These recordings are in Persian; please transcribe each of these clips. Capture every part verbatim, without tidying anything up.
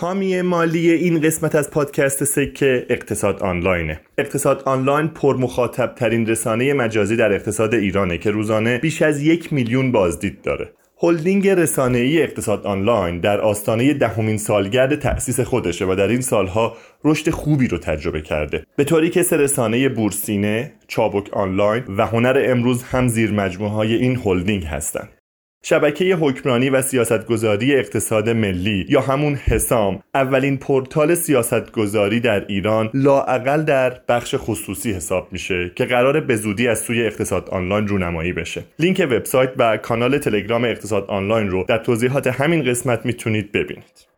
حامی مالی این قسمت از پادکست سکه اقتصاد آنلاینه. اقتصاد آنلاین پرمخاطب ترین رسانه مجازی در اقتصاد ایرانه که روزانه بیش از یک میلیون بازدید داره. هلدینگ رسانه‌ای اقتصاد آنلاین در آستانه دهمین سالگرد تأسیس خودشه و در این سالها رشد خوبی رو تجربه کرده، به طوری که سه رسانه بورسینه، چابک آنلاین و هنر امروز هم زیر مجموعه‌های این هلدینگ هستند. شبکه حکمرانی و سیاستگذاری اقتصاد ملی یا همون حسام اولین پورتال سیاستگذاری در ایران لااقل در بخش خصوصی حساب میشه که قراره به زودی از سوی اقتصاد آنلاین رونمایی بشه. لینک وبسایت و کانال تلگرام اقتصاد آنلاین رو در توضیحات همین قسمت میتونید ببینید.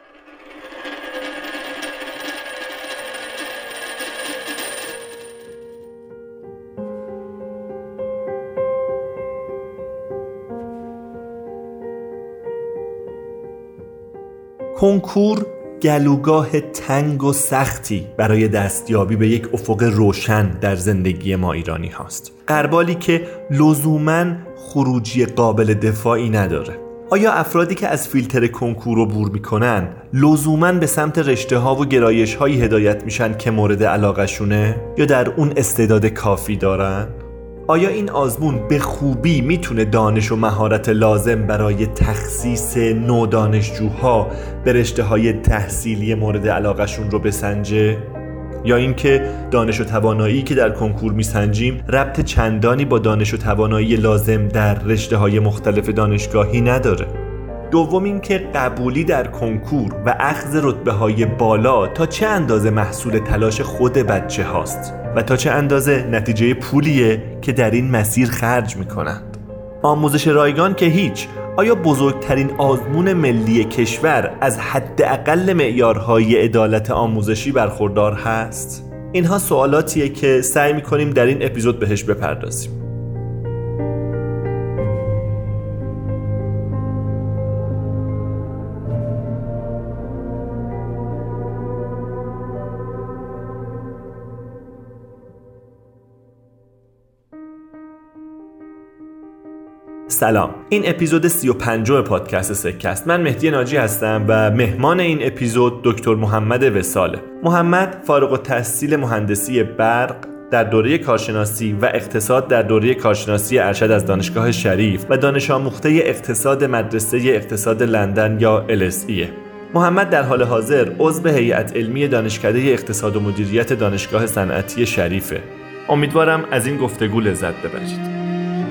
کنکور گلوگاه تنگ و سختی برای دستیابی به یک افق روشن در زندگی ما ایرانی هاست. غربالی که لزوماً خروجی قابل دفاعی نداره. آیا افرادی که از فیلتر کنکور رو عبور میکنن لزوماً به سمت رشته ها و گرایش هایی هدایت میشن که مورد علاقه شونه یا در اون استعداد کافی دارن؟ آیا این آزمون به خوبی میتونه دانش و مهارت لازم برای تخصیص نو دانشجوها به رشته‌های تحصیلی مورد علاقه‌شون رو بسنجه؟ یا اینکه دانش و توانایی که در کنکور میسنجیم ربط چندانی با دانش و توانایی لازم در رشته‌های مختلف دانشگاهی نداره؟ دوم اینکه قبولی در کنکور و اخذ رتبه‌های بالا تا چه اندازه محصول تلاش خود بچه هاست و تا چه اندازه نتیجه پولیه که در این مسیر خرج میکنند. آموزش رایگان که هیچ. آیا بزرگترین آزمون ملی کشور از حداقل معیارهای عدالت آموزشی برخوردار هست؟ اینها سوالاتیه که سعی میکنیم در این اپیزود بهش بپردازیم. سلام، این اپیزود سی و پنجم پادکست سکه است. من مهدی ناجی هستم و مهمان این اپیزود دکتر محمد وصاله. محمد فارغ التحصیل مهندسی برق در دوره کارشناسی و اقتصاد در دوره کارشناسی ارشد از دانشگاه شریف و دانش آموخته اقتصاد مدرسه اقتصاد لندن یا ال اس ای. محمد در حال حاضر عضو هیئت علمی دانشکده اقتصاد و مدیریت دانشگاه صنعتی شریفه. امیدوارم از این گفتگو لذت ببرید.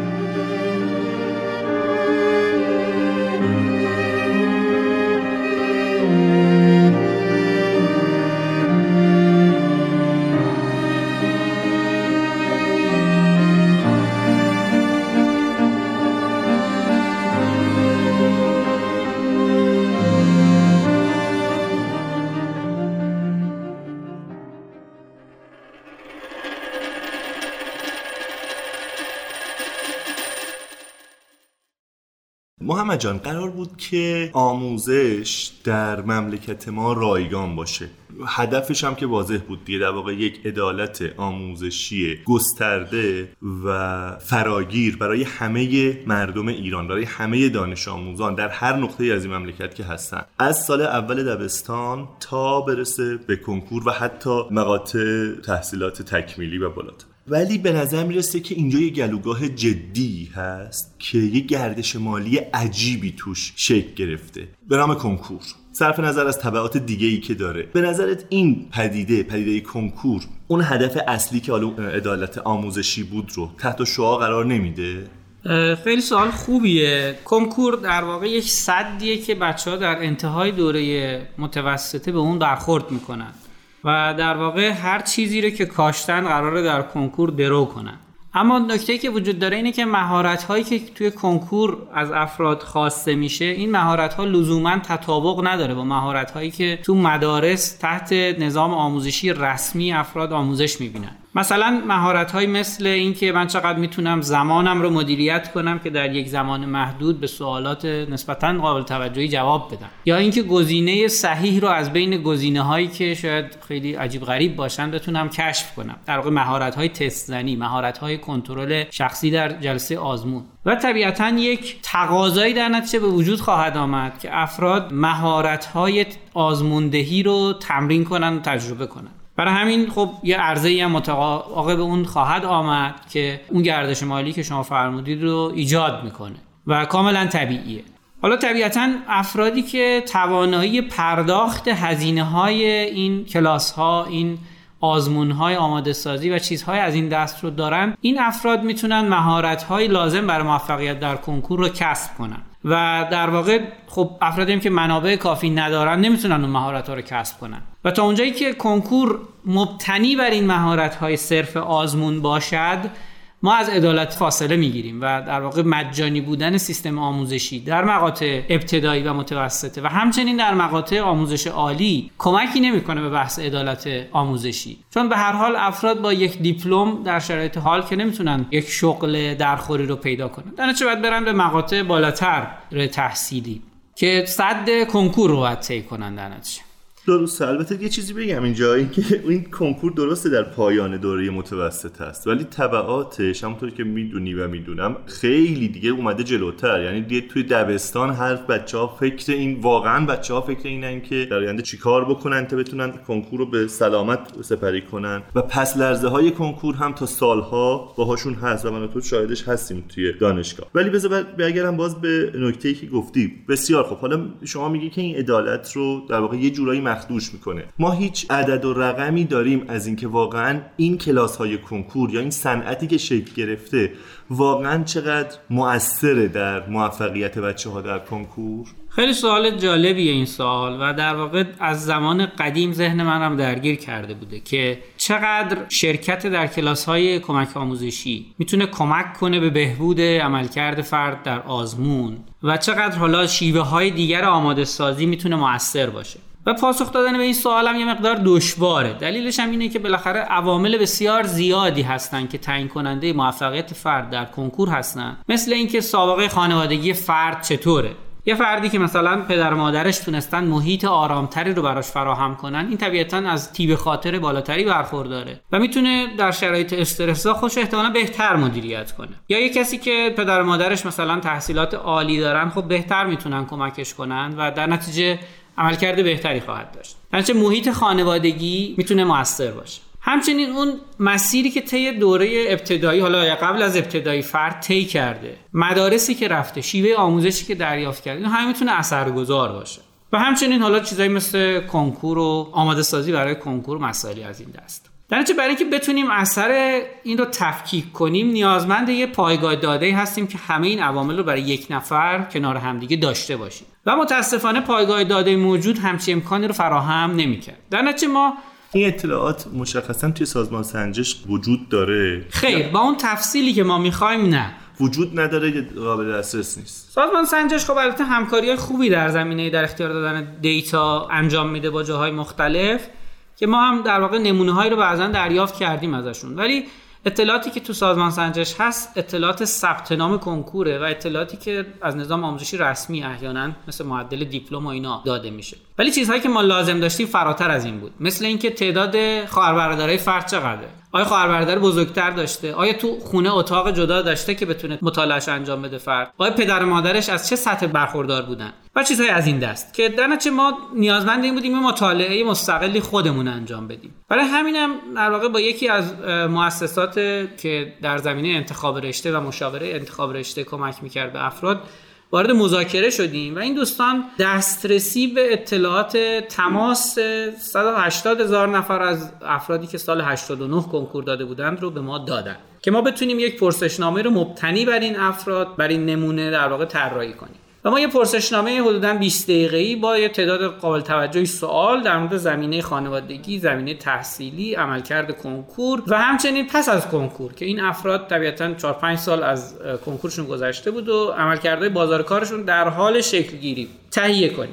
محمد جان، قرار بود که آموزش در مملکت ما رایگان باشه. هدفش هم که واضح بود دیگه، در واقع یک عدالت آموزشی گسترده و فراگیر برای همه مردم ایران، برای همه دانش آموزان در هر نقطه از این مملکت که هستن، از سال اول دبستان تا برسه به کنکور و حتی مقاطع تحصیلات تکمیلی و بالاتر. ولی به نظر میرسه که اینجا یه گلوگاه جدی هست که یه گردش مالی عجیبی توش شکل گرفته به نام کنکور. صرف نظر از تبعات دیگه‌ای که داره، به نظرت این پدیده پدیده کنکور اون هدف اصلی که حالا عدالت آموزشی بود رو تحت شعاع قرار نمیده؟ خیلی سوال خوبیه. کنکور در واقع یک سدیه که بچه‌ها در انتهای دوره متوسطه به اون برخورد میکنن و در واقع هر چیزی رو که کاشتن قراره در کنکور درو کنن. اما نکته‌ای که وجود داره اینه که مهارت‌هایی که توی کنکور از افراد خواسته میشه، این مهارت‌ها لزوماً تطابق نداره با مهارت‌هایی که تو مدارس تحت نظام آموزشی رسمی افراد آموزش می‌بینن. مثلا مهارت‌های مثل این که من چقدر میتونم زمانم رو مدیریت کنم که در یک زمان محدود به سوالات نسبتاً قابل توجهی جواب بدم، یا اینکه گزینه صحیح رو از بین گزینه‌هایی که شاید خیلی عجیب غریب باشن بتونم کشف کنم. در واقع مهارت‌های تست زنی، مهارت‌های کنترل شخصی در جلسه آزمون. و طبیعتاً یک تقاضایی در نتیجه به وجود خواهد آمد که افراد مهارت‌های آزموندهی رو تمرین کنن و تجربه کنن. برای همین خب یه عرضه‌ای هم متعاقب اون خواهد آمد که اون گردش مالی که شما فرمودید رو ایجاد میکنه و کاملا طبیعیه. حالا طبیعتاً افرادی که توانایی پرداخت هزینه‌های این کلاس‌ها، این آزمون‌های آماده سازی و چیزهای از این دست رو دارن، این افراد میتونن مهارت‌های لازم برای موفقیت در کنکور رو کسب کنن و در واقع خب افرادی هم که منابع کافی ندارن نمیتونن اون مهارت‌ها رو کسب کنن و تا اونجایی که کنکور مبتنی بر این مهارت‌های صرف آزمون باشد ما از عدالت فاصله میگیریم و در واقع مجانی بودن سیستم آموزشی در مقاطع ابتدایی و متوسطه و همچنین در مقاطع آموزش عالی کمکی نمیکنه به بحث عدالت آموزشی، چون به هر حال افراد با یک دیپلم در شرایط حال که نمیتونن یک شغل درخوری رو پیدا کنن، در نتیجه باید برن به مقاطع بالاتر تحصیلی که سد کنکور رو باید طی کنن. در نتیجه درسته. البته یه چیزی بگم اینجا، این که این کنکور درسته در پایان دوره متوسط هست ولی تبعاتش همونطور که میدونی و میدونم خیلی دیگه اومده جلوتر. یعنی دیگه توی دبستان هر بچه‌ها فکر این واقعا بچه‌ها فکر اینن که در آینده چیکار بکنن تا بتونن کنکور رو به سلامت سپری کنن و پس لرزه‌های کنکور هم تا سالها باهاشون هست و من و تو شاهدش هستیم توی دانشگاه. ولی بذار برگردم باز به نکته‌ای که گفتی. بسیار خب، حالا شما میگی که این عدالت رو در واقع یه جورایی مخدوش میکنه. ما هیچ عدد و رقمی داریم از اینکه واقعا این کلاس‌های کنکور یا این صنعتی که شکل گرفته واقعا چقدر مؤثره در موفقیت بچه‌ها در کنکور؟ خیلی سوال جالبیه این سوال و در واقع از زمان قدیم ذهن منم درگیر کرده بوده که چقدر شرکت در کلاس‌های کمک آموزشی میتونه کمک کنه به بهبود عملکرد فرد در آزمون و چقدر حالا شیوه‌های دیگر آماده سازی میتونه مؤثر باشه. و پاسخ دادن به این سوالم یه مقدار دشواره. دلیلش هم اینه که بالاخره عوامل بسیار زیادی هستن که تعیین کننده موفقیت فرد در کنکور هستن، مثل اینکه سابقه خانوادگی فرد چطوره. یه فردی که مثلا پدر و مادرش تونستن محیط آرامتری رو براش فراهم کنن، این طبیعتاً از طیب خاطر بالاتری برخورداره و میتونه در شرایط استرس‌زا خودش احتمالاً بهتر مدیریت کنه. یا یه کسی که پدر و مادرش مثلا تحصیلات عالی دارن، خب بهتر میتونن کمکش کنن و در نتیجه عملکرد بهتری خواهد داشت. درنچه محیط خانوادگی میتونه مؤثر باشه. همچنین اون مسیری که طی دوره ابتدایی، حالا یا قبل از ابتدایی فرد طی کرده، مدارسی که رفته، شیوه آموزشی که دریافت کرده، این همه میتونه اثرگذار باشه. و همچنین حالا چیزایی مثل کنکور و آماده سازی برای کنکور مسائلی از این دست. درنچه برای اینکه بتونیم اثر این رو تفکیک کنیم نیازمند یه پایگاه داده‌ای هستیم که همه این عوامل رو برای یک نفر کنار همدیگه داشته باشیم و متاسفانه پایگاه داده موجود همچین امکانی رو فراهم نمی‌کنه. در نتیجه ما این اطلاعات مشخصا توی سازمان سنجش وجود داره؟ خیر، با اون تفصیلی که ما می‌خوایم نه، وجود نداره، که قابل دسترس نیست. سازمان سنجش خب البته همکاری‌های خوبی در زمینه در اختیار دادن دیتا انجام میده با جاهای مختلف که ما هم در واقع نمونه‌هایی رو بعضاً دریافت کردیم ازشون، ولی اطلاعاتی که تو سازمان سنجش هست اطلاعات ثبت نام کنکوره و اطلاعاتی که از نظام آموزشی رسمی احیانا مثل معدل دیپلم و اینا داده میشه. ولی چیزهایی که ما لازم داشتیم فراتر از این بود، مثل اینکه تعداد خواهر برادرای فرد چقدره، آیا خواهر برادر بزرگتر داشته، آیا تو خونه اتاق جدا داشته که بتونه مطالعهش انجام بده فرد، آیا پدر و مادرش از چه سطح برخوردار بودن و چیزهای از این دست، که در نتیجه ما نیازمند این بودیم مطالعه مستقلی خودمون انجام بدیم. برای همینم در واقع با یکی از مؤسسات که در زمینه انتخاب رشته و مشاوره انتخاب رشته کمک می‌کرد به افراد وارد مذاکره شدیم و این دوستان دسترسی به اطلاعات تماس صد و هشتاد هزار نفر از افرادی که سال هشتاد و نه کنکور داده بودند رو به ما دادن که ما بتونیم یک پرسشنامه رو مبتنی بر این افراد، بر این نمونه در واقع طراحی کنیم. و ما یه پرسشنامه حدوداً بیست دقیقه‌ای با یه تعداد قابل توجهی سوال در مورد زمینه خانوادگی، زمینه تحصیلی، عملکرد کنکور و همچنین پس از کنکور که این افراد طبیعتاً چهار پنج سال از کنکورشون گذشته بود و عملکردهای بازار کارشون در حال شکل گیری تهیه کنیم.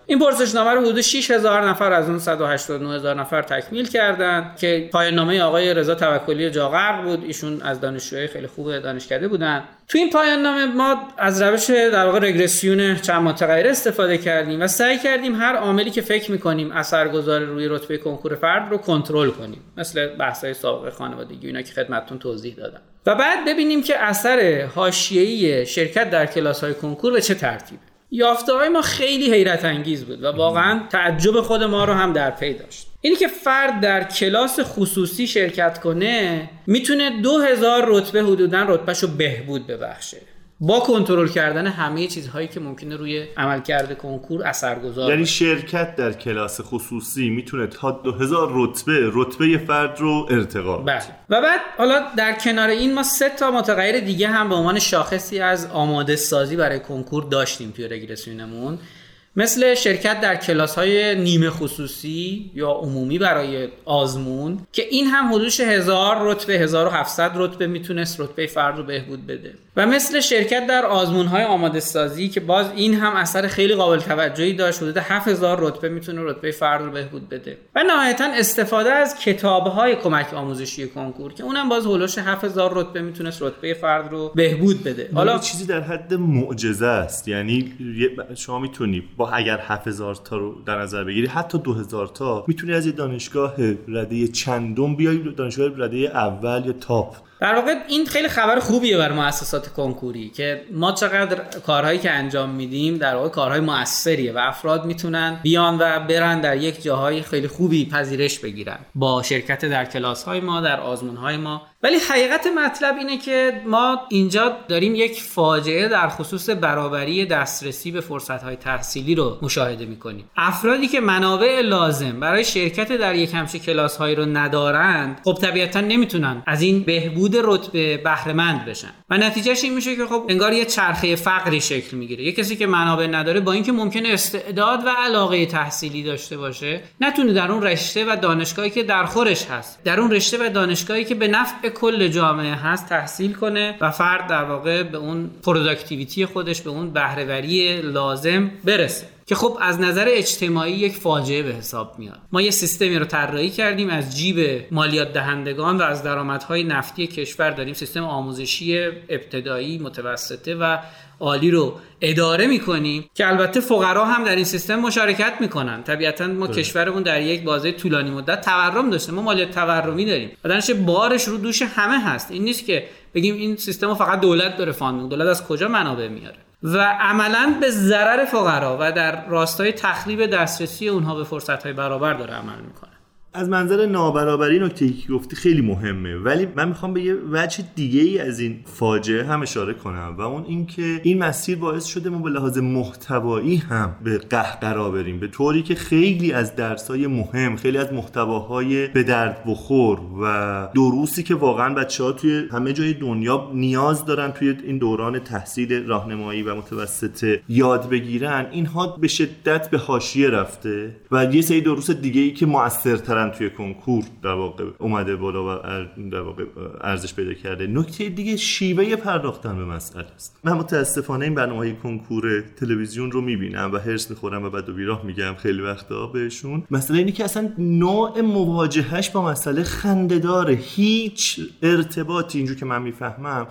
این پرسشنامه رو حدود شش هزار نفر از اون صد و هشتاد و نه هزار نفر تکمیل کردن که پایان نامه آقای رضا توکلی جاغرق بود. ایشون از دانشجوهای خیلی خوب دانشکده بودن. تو این پایان نامه ما از روش در واقع رگرسیون چند متغیر استفاده کردیم و سعی کردیم هر عاملی که فکر می‌کنیم اثرگذار روی رتبه کنکور فرد رو کنترل کنیم، مثل بحث‌های سابقه خانوادگی اینا که خدمتتون توضیح دادم، و بعد ببینیم که اثر حاشیه‌ای شرکت در کلاس‌های کنکور به چه ترتیبه. یافته‌های ما خیلی حیرت انگیز بود و واقعا تعجب خود ما رو هم در پی داشت. اینی که فرد در کلاس خصوصی شرکت کنه میتونه دو هزار رتبه حدوداً رتبهشو بهبود ببخشه با کنترل کردن همه چیزهایی که ممکنه روی عملکرد کنکور اثرگذار. یعنی شرکت در کلاس خصوصی میتونه تا دو هزار رتبه رتبه فرد رو ارتقا بده. بله. و بعد حالا در کنار این ما سه تا متغیر دیگه هم به عنوان شاخصی از آماده سازی برای کنکور داشتیم توی رگرسیونمون، مثل شرکت در کلاس‌های نیمه خصوصی یا عمومی برای آزمون که این هم حدودش هزار رتبه هزار و هفتصد رتبه میتونست رتبه فرد رو بهبود بده، و مثل شرکت در آزمون‌های آماده سازی که باز این هم اثر خیلی قابل توجهی داشت، حدود هفت هزار رتبه میتونه رتبه فرد رو بهبود بده، و نهایتاً استفاده از کتاب‌های کمک آموزشی کنکور که اونم باز هولوش هفت هزار رتبه میتونست رتبه فرد رو بهبود بده. حالا چیزی در حد معجزه است، یعنی شما میتونی با اگر هفت هزار تا رو در نظر بگیری حتی دو هزار تا میتونی از یه دانشگاه رده چندم بیای دانشگاه رده اول یا تاپ. در واقع این خیلی خبر خوبیه برای مؤسسات کنکوری که ما چقدر کارهایی که انجام میدیم در واقع کارهای مؤثریه و افراد میتونن بیان و برن در یک جاهای خیلی خوبی پذیرش بگیرن با شرکت در کلاس‌های ما، در آزمون‌های ما. ولی حقیقت مطلب اینه که ما اینجا داریم یک فاجعه در خصوص برابری دسترسی به فرصت‌های تحصیلی رو مشاهده می‌کنیم. افرادی که منابع لازم برای شرکت در یک همچین کلاس‌هایی رو ندارند، خب طبیعتاً نمیتونن از این بهبود رتبه بهره مند بشن و نتیجهش این میشه که خب انگار یه چرخه فقری شکل میگیره. یه کسی که منابع نداره با اینکه ممکنه استعداد و علاقه تحصیلی داشته باشه، نتونه در اون رشته و دانشگاهی که در خورش هست، در اون رشته و دانشگاهی که به نفع کل جامعه هست تحصیل کنه و فرد در واقع به اون پروداکتیویتی خودش، به اون بهره وری لازم برسه، که خب از نظر اجتماعی یک فاجعه به حساب میاد. ما یه سیستمی رو طراحی کردیم از جیب مالیات دهندگان و از درآمدهای نفتی کشور، داریم سیستم آموزشی ابتدایی، متوسطه و عالی رو اداره میکنیم که البته فقرا هم در این سیستم مشارکت میکنن. طبیعتاً ما ده. کشورمون در یک بازه طولانی مدت تورم داشته، ما مالیات تورمی داریم و درنش بارش رو دوش همه هست. این نیست که بگیم این سیستم رو فقط دولت داره فاند، دولت از کجا منابع میاره؟ و عملاً به ضرر فقرا و در راستای تخریب دسترسی اونها به فرصت‌های برابر داره عمل میکنه. از منظر نابرابری نکته‌ای که گفتی خیلی مهمه، ولی من میخوام به یه وجه دیگه ای از این فاجعه هم اشاره کنم و اون این که این مسیر باعث شده ما به لحاظ محتوایی هم به قهقرا بریم، به طوری که خیلی از درس‌های مهم، خیلی از محتواهای به درد بخور و دروسی که واقعا بچه‌ها توی همه جای دنیا نیاز دارن توی این دوران تحصیل راهنمایی و متوسطه یاد بگیرن، اینها به شدت به حاشیه رفته و یه سری دروس دیگه‌ای که مؤثرتر توی کنکور در واقع اومده بالا و در واقع ارزش پیدا کرده. نکته دیگه شیوه پرداختن به مسئله است. من متاسفانه این برنامه‌های کنکور تلویزیون رو میبینم و هرس میخورم و بعد و بیراه میگم خیلی وقتا بهشون. مسئله اینه که اصلا نوع مواجهش با مسئله خنده‌داره، هیچ ارتباطی اینجور که من میفهمم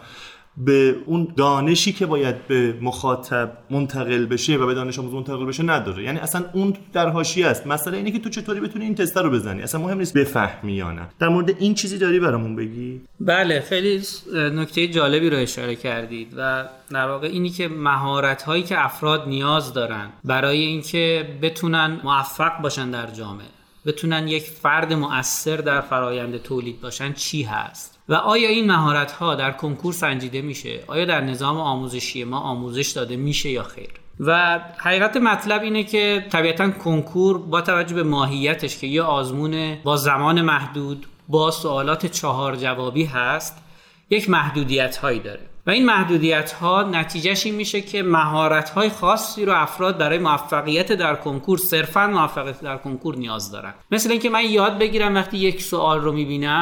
به اون دانشی که باید به مخاطب منتقل بشه و به دانش آموز منتقل بشه نداره. یعنی اصلا اون در حاشیه است. مسئله اینه که تو چطوری بتونی این تست رو بزنی، اصلا مهم نیست بفهمی یا نه. در مورد این چیزی داری برامون بگی؟ بله، خیلی نکته جالبی رو اشاره کردید و در واقع اینی که مهارت هایی که افراد نیاز دارن برای اینکه بتونن موفق باشن در جامعه، بتونن یک فرد مؤثر در فرایند تولید باشن چی هست و آیا این مهارت‌ها در کنکور سنجیده میشه؟ آیا در نظام آموزشی ما آموزش داده میشه یا خیر؟ و حقیقت مطلب اینه که طبیعتاً کنکور با توجه به ماهیتش که یه آزمون با زمان محدود با سوالات چهار جوابی هست، یک محدودیت‌هایی داره و این محدودیت‌ها نتیجهش این میشه که مهارت‌های خاصی رو افراد برای موفقیت در کنکور، صرفاً موفقیت در کنکور نیاز دارن. مثل اینکه من یاد بگیرم وقتی یک سوال رو میبینم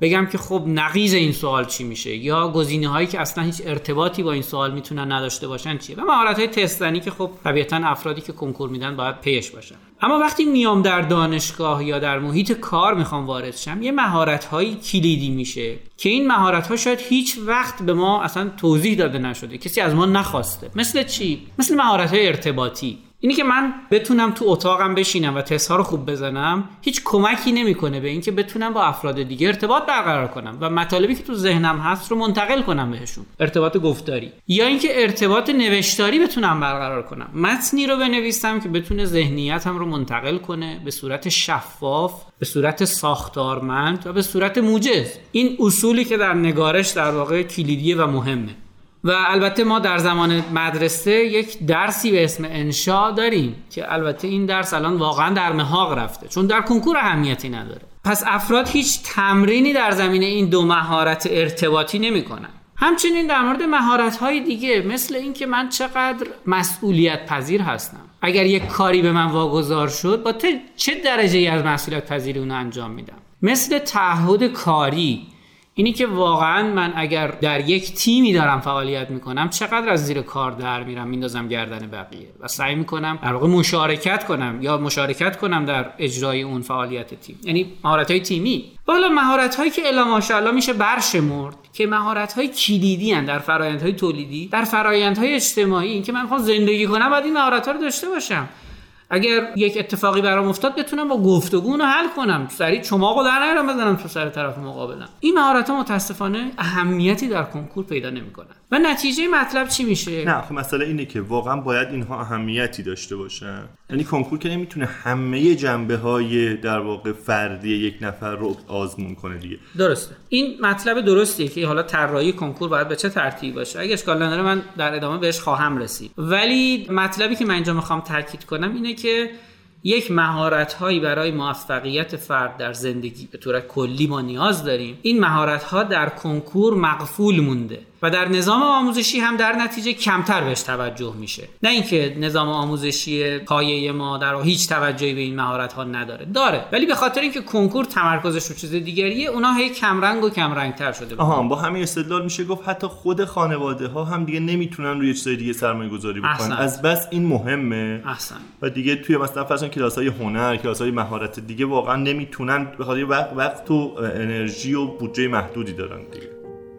بگم که خب نقیض این سوال چی میشه، یا گزینه‌هایی که اصلا هیچ ارتباطی با این سوال میتونن نداشته باشن چیه، و مهارت‌های تست‌زنی که خب طبیعتاً افرادی که کنکور میدن باید پیش باشن. اما وقتی میام در دانشگاه یا در محیط کار میخوام وارد شم، یه مهارت‌های کلیدی میشه که این مهارت‌ها شاید هیچ وقت به ما اصلا توضیح داده نشده، کسی از ما نخواسته. مثل چی؟ مثل مهارت‌های ارتباطی. اینی که من بتونم تو اتاقم بشینم و تست‌ها رو خوب بزنم هیچ کمکی نمیکنه به اینکه بتونم با افراد دیگه ارتباط برقرار کنم و مطالبی که تو ذهنم هست رو منتقل کنم بهشون، ارتباط گفتاری، یا اینکه ارتباط نوشتاری بتونم برقرار کنم، متنی رو بنویسم که بتونه ذهنیتم رو منتقل کنه به صورت شفاف، به صورت ساختارمند و به صورت موجز. این اصولی که در نگارش در واقع کلیدیه و مهمه. و البته ما در زمان مدرسه یک درسی به اسم انشاء داریم که البته این درس الان واقعا در محاق رفته چون در کنکور اهمیتی نداره. پس افراد هیچ تمرینی در زمینه این دو مهارت ارتباطی نمی‌کنن. همچنین در مورد مهارت‌های دیگه مثل این که من چقدر مسئولیت پذیر هستم، اگر یک کاری به من واگذار شد با چه درجه‌ای از مسئولیت پذیری اون انجام میدم، مثل تعهد کاری، اینی که واقعا من اگر در یک تیمی دارم فعالیت میکنم چقدر از زیر کار در میرم میندازم گردن بقیه و سعی میکنم در واقع مشارکت کنم یا مشارکت کنم در اجرای اون فعالیت تیم، یعنی مهارت‌های تیمی. حالا مهارت‌هایی که الا ماشاءالله میشه برشمرد که مهارت‌های کلیدی ان در فرآیندهای تولیدی، در فرآیندهای اجتماعی. این که من میخوام زندگی کنم باید این مهارت‌ها رو داشته باشم. اگر یک اتفاقی برام افتاد بتونم با گفتگو اونو حل کنم، سریع چماقو در نیارم بزنم تو سر طرف مقابلم. این مهارت‌ها متاسفانه اهمیتی در کنکور پیدا نمی‌کنن. و نتیجه مطلب چی میشه؟ نه خب مسئله اینه که واقعا باید اینها اهمیتی داشته باشن. یعنی کنکور که نمیتونه همه جنبه‌های در واقع فردی یک نفر رو آزمون کنه دیگه. درسته. این مطلب درستیه که حالا طراحی کنکور باید به چه ترتیبی باشه. اگه اشکال نداره من در ادامه بهش خواهم رسید. ولی مطلبی که من اینجا می‌خوام تاکید کنم اینه که یک مهارت‌هایی برای موفقیت فرد در زندگی به طور کلی ما نیاز داریم. این مهارت‌ها در کنکور مغفول مونده و در نظام آموزشی هم در نتیجه کمتر بهش توجه میشه. نه اینکه نظام آموزشی پایه ما در هیچ توجهی به این مهارت‌ها نداره، داره، ولی به خاطر اینکه کنکور تمرکزش رو چیز دیگریه اونها هی کمرنگ و کمرنگ‌تر شده. آها، با همین استدلال میشه گفت حتی خود خانواده‌ها هم دیگه نمیتونن روی چیزای دیگه سرمایه‌گذاری بکنن از بس این مهمه. احسن. و دیگه توی مثلا فرض کن کلاس‌های هنر، کلاس‌های مهارت دیگه واقعا نمیتونن به خاطر وقت, وقت و انرژی و بودجه محدودی دارن دیگه.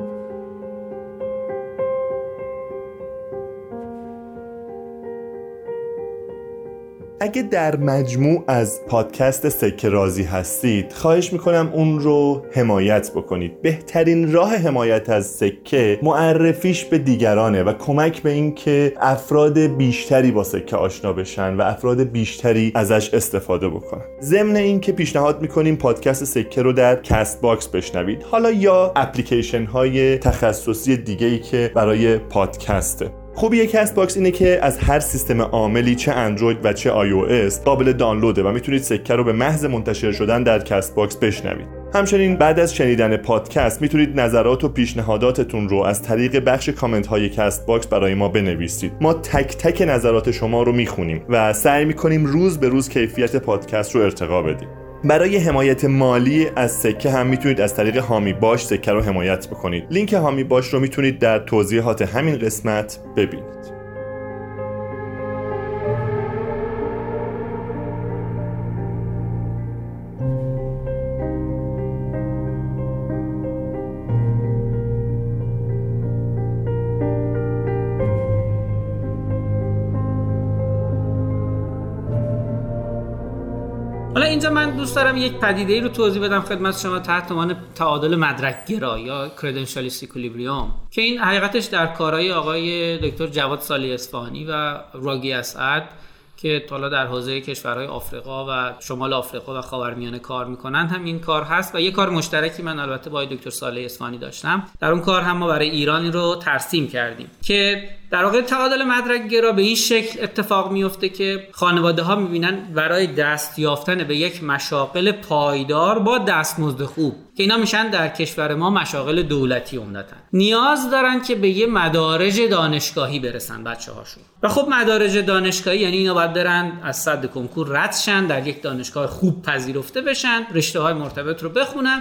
اگه در مجموع از پادکست سکه راضی هستید خواهش میکنم اون رو حمایت بکنید. بهترین راه حمایت از سکه معرفیش به دیگرانه و کمک به این که افراد بیشتری با سکه آشنا بشن و افراد بیشتری ازش استفاده بکنن. ضمن این که پیشنهاد میکنیم پادکست سکه رو در کست باکس بشنوید، حالا یا اپلیکیشن های تخصصی دیگه‌ای که برای پادکسته. خوبی کست باکس اینه که از هر سیستم عاملی چه اندروید و چه آی او اس قابل دانلوده و میتونید سکه رو به محض منتشر شدن در کست باکس بشنوید. همچنین بعد از شنیدن پادکست میتونید نظرات و پیشنهاداتتون رو از طریق بخش کامنت های کست باکس برای ما بنویسید. ما تک تک نظرات شما رو میخونیم و سعی میکنیم روز به روز کیفیت پادکست رو ارتقا بدیم. برای حمایت مالی از سکه هم میتونید از طریق هامی باش سکه رو حمایت بکنید. لینک هامی باش رو میتونید در توضیحات همین قسمت ببینید. حالا اینجا من دوست دارم یک پدیده‌ای رو توضیح بدم خدمت شما تحت عنوان تعادل مدرک‌گرا یا credentialist equilibrium که این حقیقتش در کارهای آقای دکتر جواد صالح اصفهانی و راگی اسعد که حالا در حوزه کشورهای آفریقا و شمال آفریقا و خاورمیانه کار میکنن هم این کار هست و یک کار مشترکی من البته با دکتر صالح اصفهانی داشتم. در اون کار هم ما برای ایران این رو ترسیم کردیم که در واقع تعادل مدرک‌گرا به این شکل اتفاق میفته که خانواده‌ها می‌بینن برای دست یافتن به یک مشاغل پایدار با دستمزد خوب که اینا میشن در کشور ما مشاغل دولتی عمدتاً نیاز دارن که به یه مدارج دانشگاهی برسن بچه‌هاشون. و خب مدارج دانشگاهی یعنی اینا باید برن از صد کنکور رد شن، در یک دانشگاه خوب پذیرفته بشن، رشته‌های مرتبط رو بخونن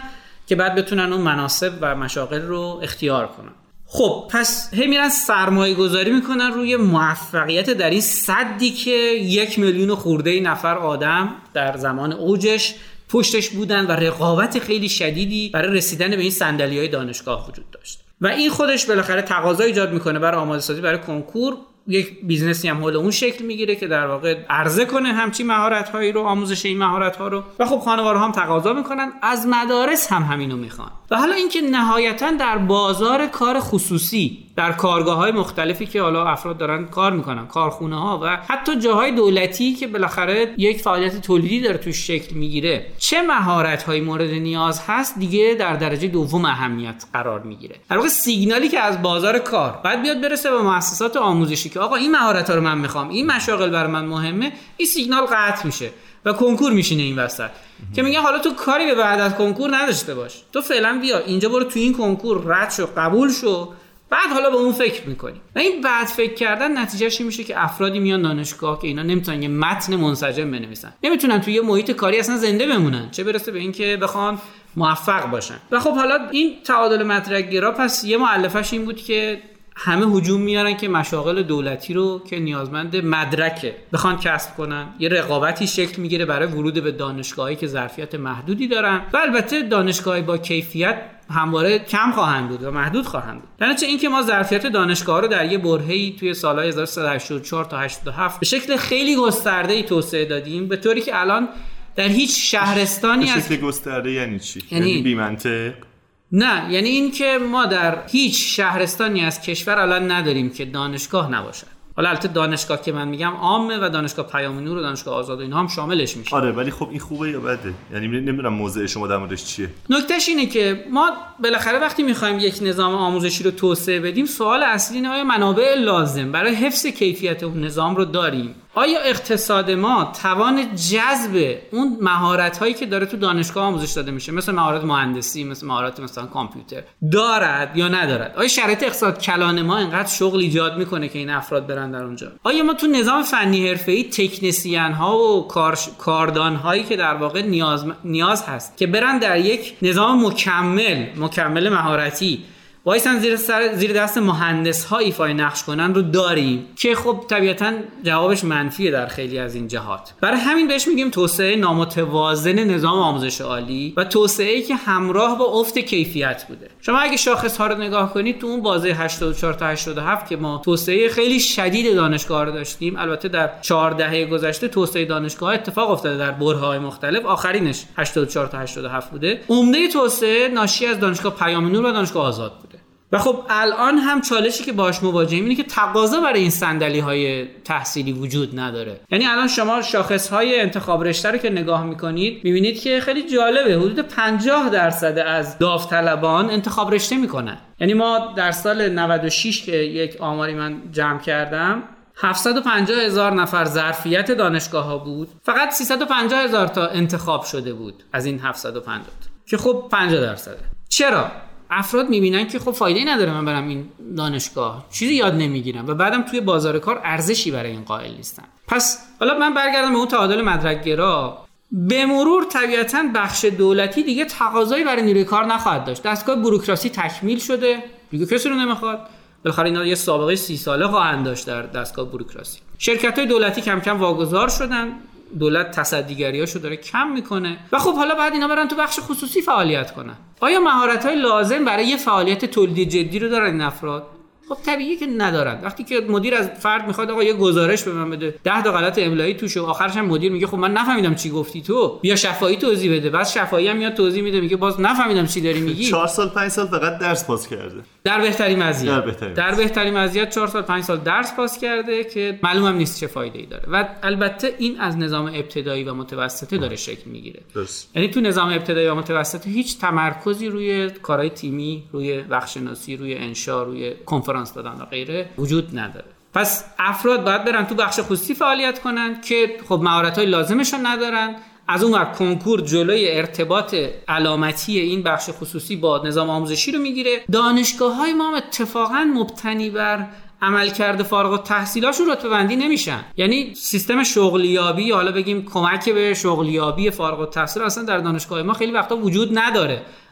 که بعد بتونن اون مناصب و مشاغل رو اختیار کنن. خب پس هی میرن سرمایه گذاری میکنن روی موفقیت در این سدی که یک میلیون خورده نفر آدم در زمان اوجش پشتش بودن و رقابت خیلی شدیدی برای رسیدن به این صندلی‌های دانشگاه وجود داشت و این خودش بالاخره تقاضا ایجاد میکنه برای آماده سازی برای کنکور. یک بیزنسی هم حول اون شکل میگیره که در واقع عرضه کنه همچین مهارت‌هایی رو، آموزش این مهارت‌ها رو، و خب خانوارها هم تقاضا میکنن، از مدارس هم همینو میخوان. و حالا اینکه نهایتاً در بازار کار خصوصی، در کارگاه‌های مختلفی که حالا افراد دارن کار میکنن، کارخونه‌ها و حتی جاهای دولتی که بالاخره یک فعالیت تولیدی داره توش شکل میگیره، چه مهارت‌هایی مورد نیاز هست دیگه در درجه دوم اهمیت قرار میگیره. در واقع سیگنالی که از بازار کار بعد بیاد برسه به مؤسسات آموزشی که آقا این مهارت‌ها رو من میخوام، این مشاغل برای من مهمه، این سیگنال قطع میشه و کنکور میشینه این وسط که میگه حالا تو کاری به بعد از کنکور نداشته باش، تو فعلا بیا اینجا برو تو این کنکور رد شو، قبول شو، بعد حالا به اون فکر میکنی. و این بعد فکر کردن نتیجهش این میشه که افرادی میان دانشگاه که اینا نمیتونن یه متن منسجم بنویسن، نمیتونن توی یه محیط کاری اصلا زنده بمونن، چه برسه به این که بخوان موفق باشن. و خب حالا این تعادل مدرک‌گرا پس یه مؤلفه‌اش این بود که همه هجوم میارن که مشاغل دولتی رو که نیازمند مدرکه بخوان کسب کنن، یه رقابتی شکل میگیره برای ورود به دانشگاهایی که ظرفیت محدودی دارن و البته دانشگاهی با کیفیت همواره کم خواهند بود و محدود خواهند بود. در نتیجه اینکه ما ظرفیت دانشگاه رو در یه برهه‌ای توی سال‌های هزار و سیصد و هشتاد و چهار تا هشتاد و هفت به شکل خیلی گسترده‌ای توسعه دادیم، به طوری که الان در هیچ شهرستانی به شکل گسترده یعنی چی؟ یعنی, یعنی بی منطق؟ نه، یعنی این که ما در هیچ شهرستانی از کشور الان نداریم که دانشگاه نباشد. حالا البته دانشگاه که من میگم عامه و دانشگاه پیام نور و دانشگاه آزاد و اینها هم شاملش میشه. آره، ولی خب این خوبه یا بده؟ یعنی نمیدونم موضع شما در موردش چیه. نکتهش اینه که ما بالاخره وقتی میخوایم یک نظام آموزشی رو توسعه بدیم، سوال اصلی اینه آیا منابع لازم برای حفظ کیفیت اون نظام رو داریم؟ آیا اقتصاد ما توان جذب اون مهارت‌هایی که داره تو دانشگاه آموزش داده میشه، مثل مهارت مهندسی، مثل مهارت مثلا کامپیوتر، دارد یا ندارد؟ آیا شرایط اقتصاد کلان ما اینقدر شغل ایجاد میکنه که این افراد برن در اونجا؟ آیا ما تو نظام فنی حرفه‌ای تکنسین-ها و کار... کاردان‌هایی که در واقع نیاز نیاز هست که برن در یک نظام مکمل مکمل مهارتی وایسن زیر سر زیر دست مهندس ها ایفای نقش کنن رو داریم؟ که خب طبیعتاً جوابش منفیه در خیلی از این جهات. برای همین بهش میگیم توسعه نامتوازن نظام آموزش عالی و توسعه‌ای که همراه با افت کیفیت بوده. شما اگه شاخص ها رو نگاه کنید تو اون بازه هشتاد و چهار تا هشتاد و هفت که ما توسعه خیلی شدید دانشگاه رو داشتیم، البته در چهار دهه گذشته توسعه دانشگاه اتفاق افتاده در برهه‌های مختلف، آخرینش هشتاد و چهار تا هشتاد و هفت بوده. عمده توسعه ناشی از دانشگاه پیام نور و دانشگاه آزاد بوده. و خب الان هم چالشی که باهاش مواجهیم اینه که تقاضا برای این صندلی‌های تحصیلی وجود نداره. یعنی الان شما شاخص‌های انتخاب رشته رو که نگاه می‌کنید می‌بینید که خیلی جالبه، حدود پنجاه درصد از داوطلبان انتخاب رشته می‌کنن. یعنی ما در سال نود و شش که یک آماری من جمع کردم، هفتصد و پنجاه هزار نفر ظرفیت دانشگاه‌ها بود، فقط سیصد و پنجاه هزار تا انتخاب شده بود از این هفتصد و پنجاه که خب پنجاه درصد. چرا؟ افراد میبینن که خب فایده‌ای نداره من برم این دانشگاه، چیزی یاد نمیگیرم و بعدم توی بازار کار ارزشی برای این قائل نیستن. پس حالا من برگردم به اون تعادل مدرک‌گرا. به مرور طبیعتاً بخش دولتی دیگه تقاضایی برای نیروی کار نخواهد داشت. دستگاه بوروکراسی تکمیل شده، دیگه کسی رو نمیخواد. بالاخره اینا یه سابقه سی ساله خواهند داشت در دستگاه بوروکراسی. شرکت‌های دولتی کم کم واگذار شدن، دولت تصدیگریاشو داره کم میکنه و خب حالا بعد اینا برن تو بخش خصوصی فعالیت کنن. آیا مهارت‌های لازم برای یه فعالیت تولیدی جدی رو دارن این افراد؟ خب طبیعیه که ندارن. وقتی که مدیر از فرد میخواد آقا یه گزارش به من بده، ده تا غلط املایی توشه و آخرش هم مدیر میگه خب من نفهمیدم چی گفتی تو، بیا شفاهی توضیح بده. بعد شفاهی هم میاد توضیح میده میگه باز نفهمیدم چی داری میگی. چهار سال پنج سال فقط درس پاس کرده. در بهترین وضعیت در بهترین در بهترین وضعیت چهار سال پنج سال درس پاس کرده که معلوم هم نیست چه فایده‌ای داره. و البته این از نظام ابتدایی و متوسطه داره شکل میگیره. یعنی تو نظام ابتدایی و متوسطه هیچ تمرکزی روی کارهای تیمی، روی بخشناسی، روی انشا، روی کنفرانس دادن و غیره وجود نداره. پس افراد باید برن تو بخش خصوصی فعالیت کنن که خب مهارت‌های لازمشون ندارن. از اون وقت کنکور جلوی ارتباط علامتی این بخش خصوصی با نظام آموزشی رو میگیره. دانشگاه‌های ما اتفاقاً مبتنی بر عملکرد فارغ التحصیلاشون رتبه بندی نمیشن. یعنی سیستم شغلیابی، حالا بگیم کمک به شغلیابی فارغ التحصیل، اصلا در دانشگاه ما خیلی وقتا وجود نداره.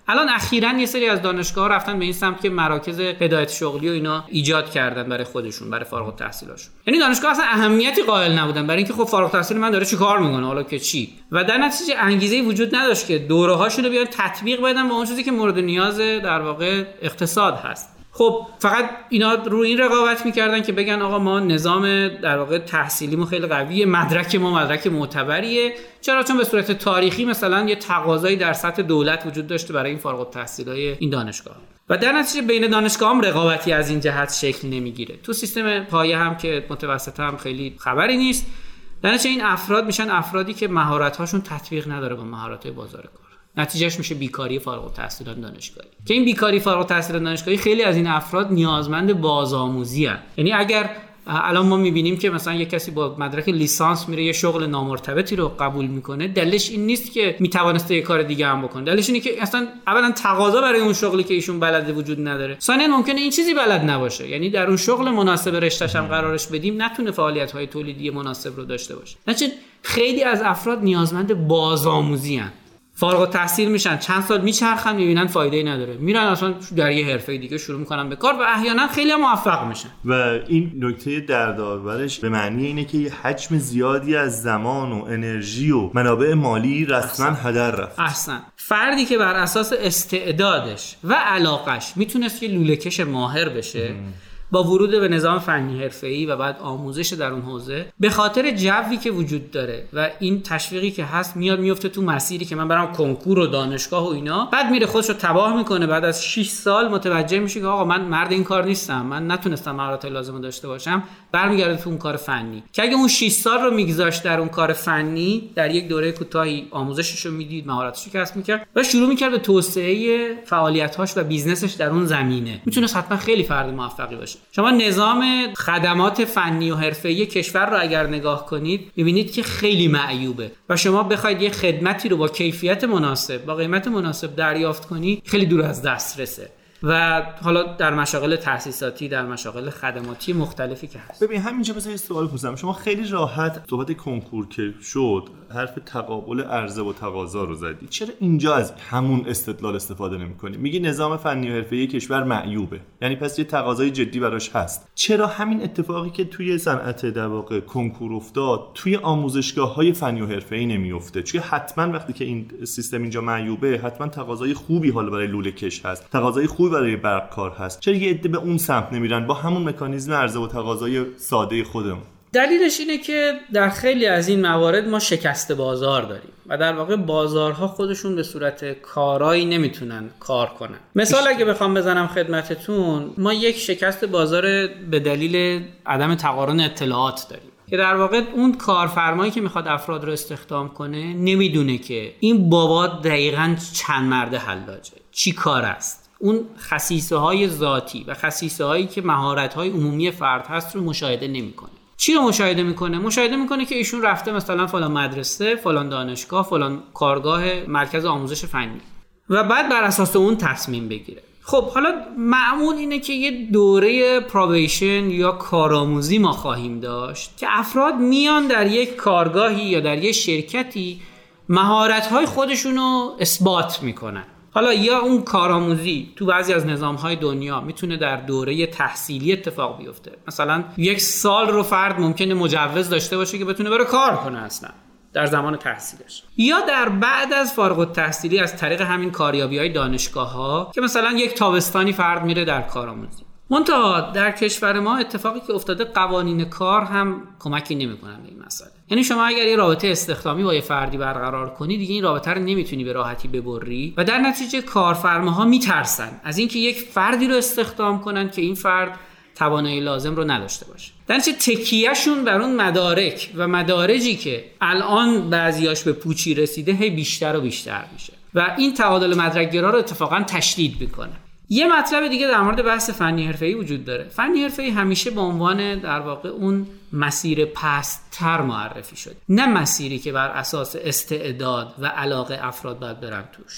الان اخیراً یه سری از دانشگاه‌ها رفتن به این سمت که مراکز هدایت شغلی و اینا ایجاد کردن برای خودشون، برای فارغ التحصیلاشون. یعنی دانشگاه اصلا اهمیتی قائل نبودن برای اینکه خب فارغ التحصیل من داره چیکار میکنه حالا که چی، و در نتیجه انگیزه وجود نداشت که دوره‌هاشون رو بیان تطبیق بدن به اون چیزی که مورد نیاز در واقع اقتصاد هست. خب فقط اینا رو این رقابت میکردن که بگن آقا ما نظام در واقع تحصیلیمون خیلی قویه، مدرک ما مدرک معتبریه. چرا؟ چون به صورت تاریخی مثلا یه تقاضایی در سطح دولت وجود داشته برای این فارغ التحصیلای این دانشگاه و در نتیجه بین دانشگاه هم رقابتی از این جهت شکل نمیگیره. تو سیستم پایه هم که متوسط هم خیلی خبری نیست. در نتیجه این افراد میشن افرادی که مهارت‌هاشون تطبیق نداره با مهارت‌های بازار کار. نتیجهش میشه بیکاری فارغ التحصیلان دانشگاهی که این بیکاری فارغ التحصیلان دانشگاهی خیلی از این افراد نیازمند بازآموزی هستند. یعنی اگر الان ما میبینیم که مثلا یک کسی با مدرک لیسانس میره یه شغل نامرتبطی رو قبول میکنه، دلیلش این نیست که میتوانسته یه کار دیگه هم بکنه، دلیلش اینه که اصلا اولا تقاضا برای اون شغلی که ایشون بلده وجود نداره، ثانیا ممکنه این چیزی بلد نباشه، یعنی در اون شغل مناسب رشته‌ش هم قرارش بدیم نتونه فعالیت‌های تولیدی مناسب رو داشته باشه. نتیجه خیلی از افراد نیازمند بازآموزی هستند. فارغ التحصیل میشن، چند سال میچرخن، میبینن فایده‌ای نداره، میرن اصلا در یه حرفه دیگه شروع میکنن به کار و احیانا خیلی موفق میشن. و این نکته دردآورش به معنی اینه که یه حجم زیادی از زمان و انرژی و منابع مالی رسما هدر رفت. احسن. فردی که بر اساس استعدادش و علاقش میتونست یه لوله‌کش ماهر بشه ام. با ورود به نظام فنی حرفه‌ای و بعد آموزش در اون حوزه، به خاطر جوی که وجود داره و این تشویقی که هست میاد میفته تو مسیری که من برام کنکور و دانشگاه و اینا، بعد میره خودشو تباه میکنه. بعد از شش سال متوجه میشه که آقا من مرد این کار نیستم، من نتونستم مهارت لازم رو داشته باشم، برمیگرده تو اون کار فنی که اگه اون شش سال رو میگذاشت در اون کار فنی، در یک دوره کوتاهی آموزشش رو میدید، مهارتش رو کسب میکرد و شروع میکرد به توسعه فعالیت‌هاش و بیزنسش در اون زمینه، میتونه حتما خیلی فرد موفقی باشه. شما نظام خدمات فنی و حرفه‌ای کشور رو اگر نگاه کنید می‌بینید که خیلی معیوبه و شما بخواید یه خدمتی رو با کیفیت مناسب با قیمت مناسب دریافت کنی خیلی دور از دسترسه و حالا در مشاغل تأسیساتی، در مشاغل خدماتی مختلفی که هست. ببین همینجا بذار یه سوال بپرسم. شما خیلی راحت صحبت کنکور که شد حرف تقابل عرضه و تقاضا رو زدی، چرا اینجا از همون استدلال استفاده نمی‌کنی؟ میگی نظام فنی و حرفه‌ای کشور معیوبه، یعنی پس یه تقاضای جدی براش هست. چرا همین اتفاقی که توی صنعت در واقع کنکور افتاد توی آموزشگاه‌های فنی و حرفه‌ای نمی‌افته؟ چون حتما وقتی که این سیستم اینجا معیوبه حتما تقاضای خوبی حالا برای لوله کش هست، تقاضای خوبی برای برق کار هست. چرا یه عده به اون سمت نمیرن با همون مکانیزم عرضه و تقاضای ساده خودمون؟ دلیلش اینه که در خیلی از این موارد ما شکست بازار داریم و در واقع بازارها خودشون به صورت کارایی نمیتونن کار کنن. مثال اگه بخوام بزنم خدمتتون، ما یک شکست بازار به دلیل عدم تقارن اطلاعات داریم که در واقع اون کارفرمایی که میخواد افراد رو استخدام کنه نمیدونه که این بابا دقیقاً چند مرد حلاجه، چی کار است. اون خصیصه های ذاتی و خصیصه هایی که مهارت های عمومی فرد هست رو مشاهده نمیکنه. چی رو مشاهده میکنه؟ مشاهده میکنه که ایشون رفته مثلا فلان مدرسه، فلان دانشگاه، فلان کارگاه مرکز آموزش فنی و بعد بر اساس اون تصمیم بگیره. خب حالا معمول اینه که یه دوره پروبیشن یا کارآموزی ما خواهیم داشت که افراد میان در یک کارگاهی یا در یک شرکتی مهارت‌های خودشون رو اثبات میکنن. حالا یا اون کارآموزی تو بعضی از نظام‌های دنیا میتونه در دوره تحصیلی اتفاق بیفته، مثلا یک سال رو فرد ممکنه مجوز داشته باشه که بتونه بره کار کنه اصلا در زمان تحصیلش، یا در بعد از فارغ التحصیلی از طریق همین کاریابی‌های دانشگاه‌ها که مثلا یک تابستانی فرد میره در کارآموزی. منتها در کشور ما اتفاقی که افتاده قوانین کار هم کمکی نمی‌کنن به این مسئله. یعنی شما اگر یه رابطه استخدامی با یه فردی برقرار کنی دیگه این رابطه رو نمیتونی به راحتی ببری و در نتیجه کارفرماها میترسن از اینکه یک فردی رو استخدام کنن که این فرد توانایی لازم رو نداشته باشه. در نتیجه تکیهشون بر اون مدارک و مدارجی که الان بعضیاش به پوچی رسیده هی بیشتر و بیشتر میشه و این تعادل مدرک‌گرا رو اتفاقا تشدید میکنه. یه مطلب دیگه در مورد بحث فنی حرفه‌ای وجود داره. فنی حرفه‌ای همیشه به عنوان در واقع اون مسیر پست‌تر معرفی شد، نه مسیری که بر اساس استعداد و علاقه افراد باید برن توش.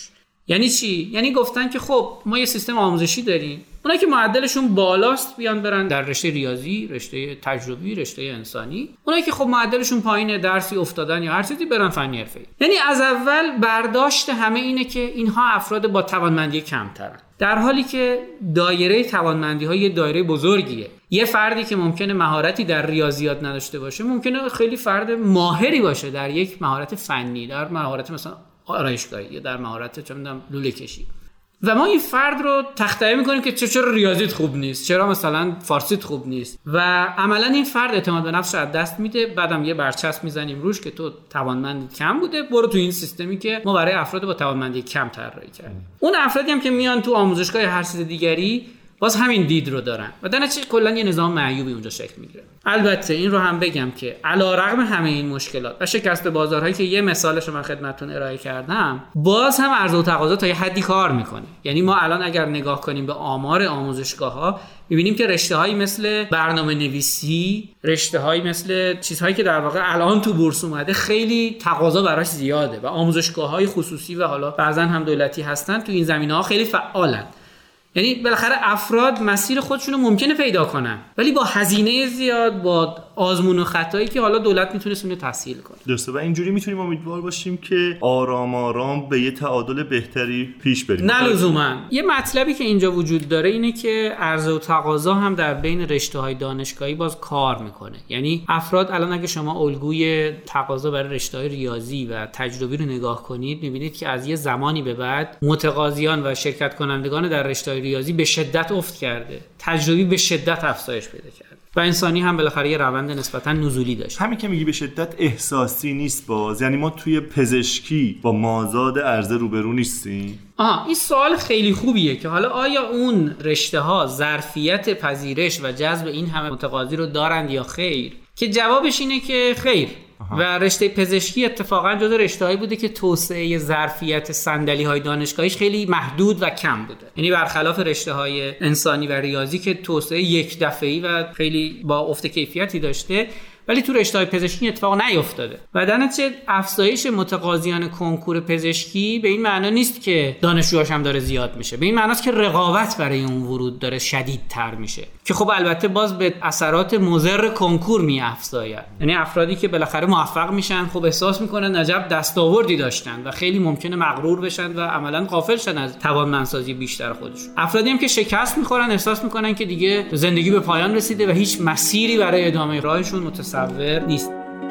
یعنی چی؟ یعنی گفتن که خب ما یه سیستم آموزشی داریم، اونایی که معدلشون بالاست بیان برن در رشته ریاضی، رشته تجربی، رشته انسانی. اونایی که خب معدلشون پایینه، درسی افتادن یا هر چیزی، برن فنی حرفه‌ای. یعنی از اول برداشت همه اینه که اینها افراد با توانمندی کمترن، در حالی که دایره توانمندی‌ها یه دایره بزرگیه. یه فردی که ممکنه مهارتی در ریاضیات نداشته باشه، ممکنه خیلی فرد ماهری باشه در یک مهارت فنی، در مهارت مثلا آرایشگاهی یا در مهارت چه می‌دونم لوله کشی. و ما این فرد رو تخطئه میکنیم که چرا ریاضیت خوب نیست، چرا مثلا فارسیت خوب نیست، و عملا این فرد اعتماد به نفسش از دست میده. بعدم یه برچسب میزنیم روش که تو توانمندی کم بوده، برو تو این سیستمی که ما برای افراد با توانمندی کم طراحی کردیم. اون افرادی هم که میان تو آموزشگاه هر چیز دیگری باز همین دید رو دارن و در نتیجه کلا یه نظام معیوبی اونجا شکل میگیره. البته این رو هم بگم که علیرغم همه این مشکلات و شکست بازارهایی که یه مثالش رو من خدمتتون ارائه کردم، باز هم عرضه و تقاضا تا یه حدی کار میکنه. یعنی ما الان اگر نگاه کنیم به آمار آموزشگاه‌ها، می‌بینیم که رشته‌هایی مثل برنامه‌نویسی، رشته‌هایی مثل چیزهایی که در واقع الان تو بورس اومده خیلی تقاضا براش زیاده و آموزشگاه‌های خصوصی و حالا بعضن هم دولتی هستن تو این زمینه‌ها خیلی فعالن. یعنی بالاخره افراد مسیر خودشونو ممکنه پیدا کنن، ولی با هزینه زیاد، با آزمون و خطایی که حالا دولت میتونه اونو تسهیل کنه. درسته، و اینجوری میتونیم امیدوار باشیم که آرام آرام به یه تعادل بهتری پیش بریم. نه لزوما. یه مطلبی که اینجا وجود داره اینه که عرضه و تقاضا هم در بین رشته‌های دانشگاهی باز کار میکنه. یعنی افراد الان اگه شما الگوی تقاضا برای رشته‌های ریاضی و تجربی رو نگاه کنید، میبینید که از یه زمانی به بعد متقاضیان و شرکت کنندگان در رشته‌های ریاضی به شدت افت کرده، تجربی به شدت افزایش پیدا کرده و انسانی هم بالاخره یه روند نسبتا نزولی داشت. همین که میگی به شدت احساسی نیست، باز یعنی ما توی پزشکی با مازاد عرضه روبرو نیستیم. آها، این سوال خیلی خوبیه که حالا آیا اون رشته‌ها ظرفیت پذیرش و جذب این همه متقاضی رو دارند یا خیر؟ که جوابش اینه که خیر. آها. و رشته پزشکی اتفاقا جزو رشته‌هایی بوده که توسعه ظرفیت صندلی‌های دانشگاهیش خیلی محدود و کم بوده. یعنی برخلاف رشته‌های انسانی و ریاضی که توسعه یک دفعه‌ای و خیلی با افت کیفیتی داشته، ولی تو رشته‌های پزشکی اتفاق نیفتاده. و در نتیجه افزایش متقاضیان کنکور پزشکی به این معنی نیست که دانشجوهاش هم داره زیاد میشه، به این معناست که رقابت برای اون ورود داره شدیدتر میشه، که خب البته باز به اثرات مضر کنکور میافزاید. یعنی افرادی که بالاخره موفق میشن خب احساس میکنن عجب دستاوردی داشتن و خیلی ممکنه مغرور بشن و عملاً غافل شن از توانمندسازی بیشتر خودشون. افرادی هم که شکست میخورن احساس میکنن که دیگه زندگی به پایان رسیده و هیچ مسیری برای ادامه راهشون متصور نیست.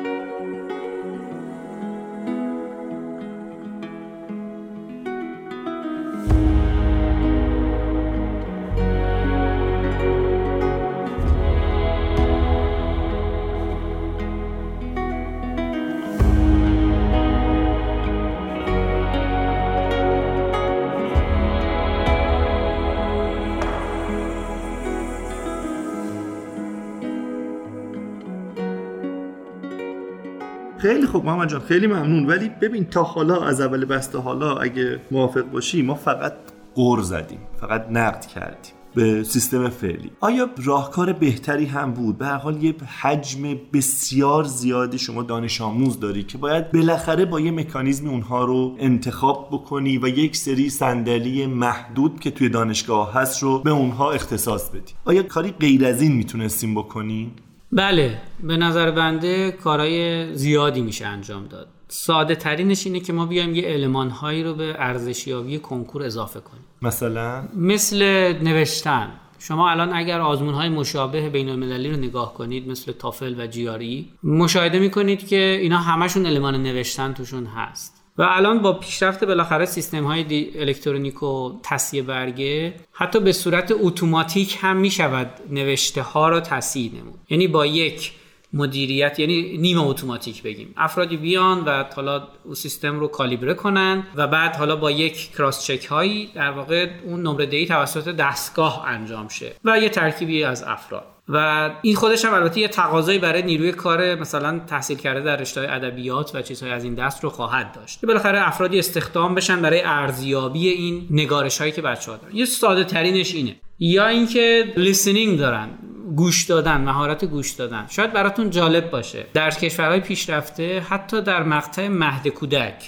خیلی خوب محمد جان، خیلی ممنون. ولی ببین تا حالا از اول بسته حالا اگه موافق باشی ما فقط غر زدیم، فقط نقد کردیم به سیستم فعلی. آیا راهکار بهتری هم بود؟ به هر حال یه حجم بسیار زیادی شما دانش آموز داری که باید بالاخره با یه مکانیزم اونها رو انتخاب بکنی و یک سری صندلی محدود که توی دانشگاه هست رو به اونها اختصاص بدی. آیا کاری غیر از این میتونستیم بکنیم؟ بله، به نظر بنده کارهای زیادی میشه انجام داد. ساده ترینش اینه که ما بیایم یه المان‌هایی رو به ارزشیابی کنکور اضافه کنیم. مثلا مثل نوشتن. شما الان اگر آزمون‌های مشابه بین‌المللی رو نگاه کنید مثل تافل و جیاری، مشاهده می‌کنید که اینا همشون المان نوشتن توشون هست. و الان با پیشرفت بالاخره سیستم‌های الکترونیک و تصحیح برگه، حتی به صورت اتوماتیک هم می‌شود نوشته‌ها را تصحیح نمود. یعنی با یک مدیریت، یعنی نیمه اتوماتیک بگیم، افرادی بیان و حالا اون سیستم رو کالیبره کنن و بعد حالا با یک کراس چک هایی در واقع اون نمره دهی توسط دستگاه انجام شه و یه ترکیبی از افراد. و این خودش هم البته یه تقاضایی برای نیروی کار مثلا تحصیل کرده در رشته ادبیات و چیزهای از این دست رو خواهد داشت. بالاخره افرادی استخدام بشن برای ارزیابی این نگارش‌هایی که بچه‌ها دارن. یه ساده ترینش اینه. یا اینکه لیسنینگ دارن، گوش دادن، مهارت گوش دادن. شاید براتون جالب باشه در کشورهای پیشرفته حتی در مقطع مهد کودک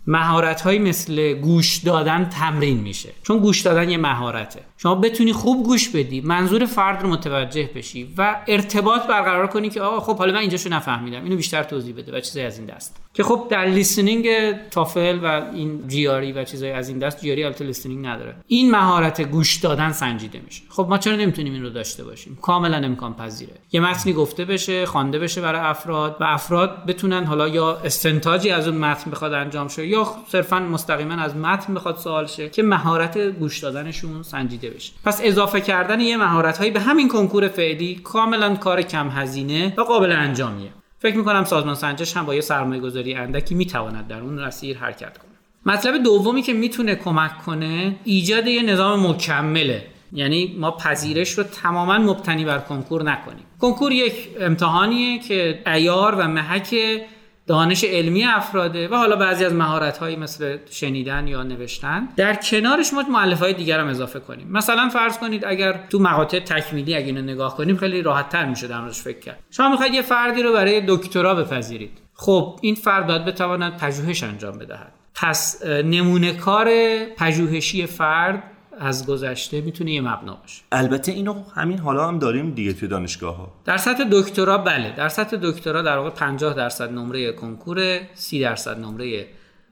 مهارت‌هایی مثل گوش دادن تمرین میشه، چون گوش دادن یه مهارته. شما بتونی خوب گوش بدی، منظور فرد رو متوجه بشی و ارتباط برقرار کنی که آقا خب حالا من اینجاشو نفهمیدم، اینو بیشتر توضیح بده و چیزای از این دست. که خب در لیسنینگ تافل و این جی آر ای و چیزای از این دست، جی آر ای البته لیسنینگ نداره، این مهارت گوش دادن سنجیده میشه. خب ما چرا نمیتونیم این رو داشته باشیم؟ کاملا امکان پذیره. یه متنی گفته بشه، خوانده بشه برای افراد و افراد بتونن حالا یا استنتاجی از اون متن بخواد انجام شه یا صرفا مستقیما از متن بخواد سوال شه که مهارت گوش دادنشون سنجیده بشه. پس اضافه کردن یه مهارت‌هایی به همین کنکور فعلی کاملا کار کم هزینه و قابل انجامیه. فکر می‌کنم سازمان سنجش هم با یه سرمایه‌گذاری اندکی می‌تواند در اون مسیر حرکت کنه. مطلب دومی که میتونه کمک کنه ایجاد یه نظام مکمله. یعنی ما پذیرش رو تماما مبتنی بر کنکور نکنیم. کنکور یک امتحانیه که عیار و محک دانش علمی افراده و حالا بعضی از مهارت‌هایی مثل شنیدن یا نوشتن، در کنارش ما مؤلفه‌های دیگر هم اضافه کنیم. مثلا فرض کنید اگر تو مقاطع تکمیلی اگه اینو نگاه کنیم خیلی راحت‌تر میشه در موردش فکر کرد. شما می‌خواید یه فردی رو برای دکترا بپذیرید. خب این فرد باید بتواند پژوهش انجام بدهد. پس نمونه کار پژوهشی فرد از گذشته میتونه یه مبنا باشه. البته اینو همین حالا هم داریم دیگه توی دانشگاه‌ها. در سطح دکترا بله، در سطح دکترا در واقع پنجاه درصد نمره کنکور، سی درصد نمره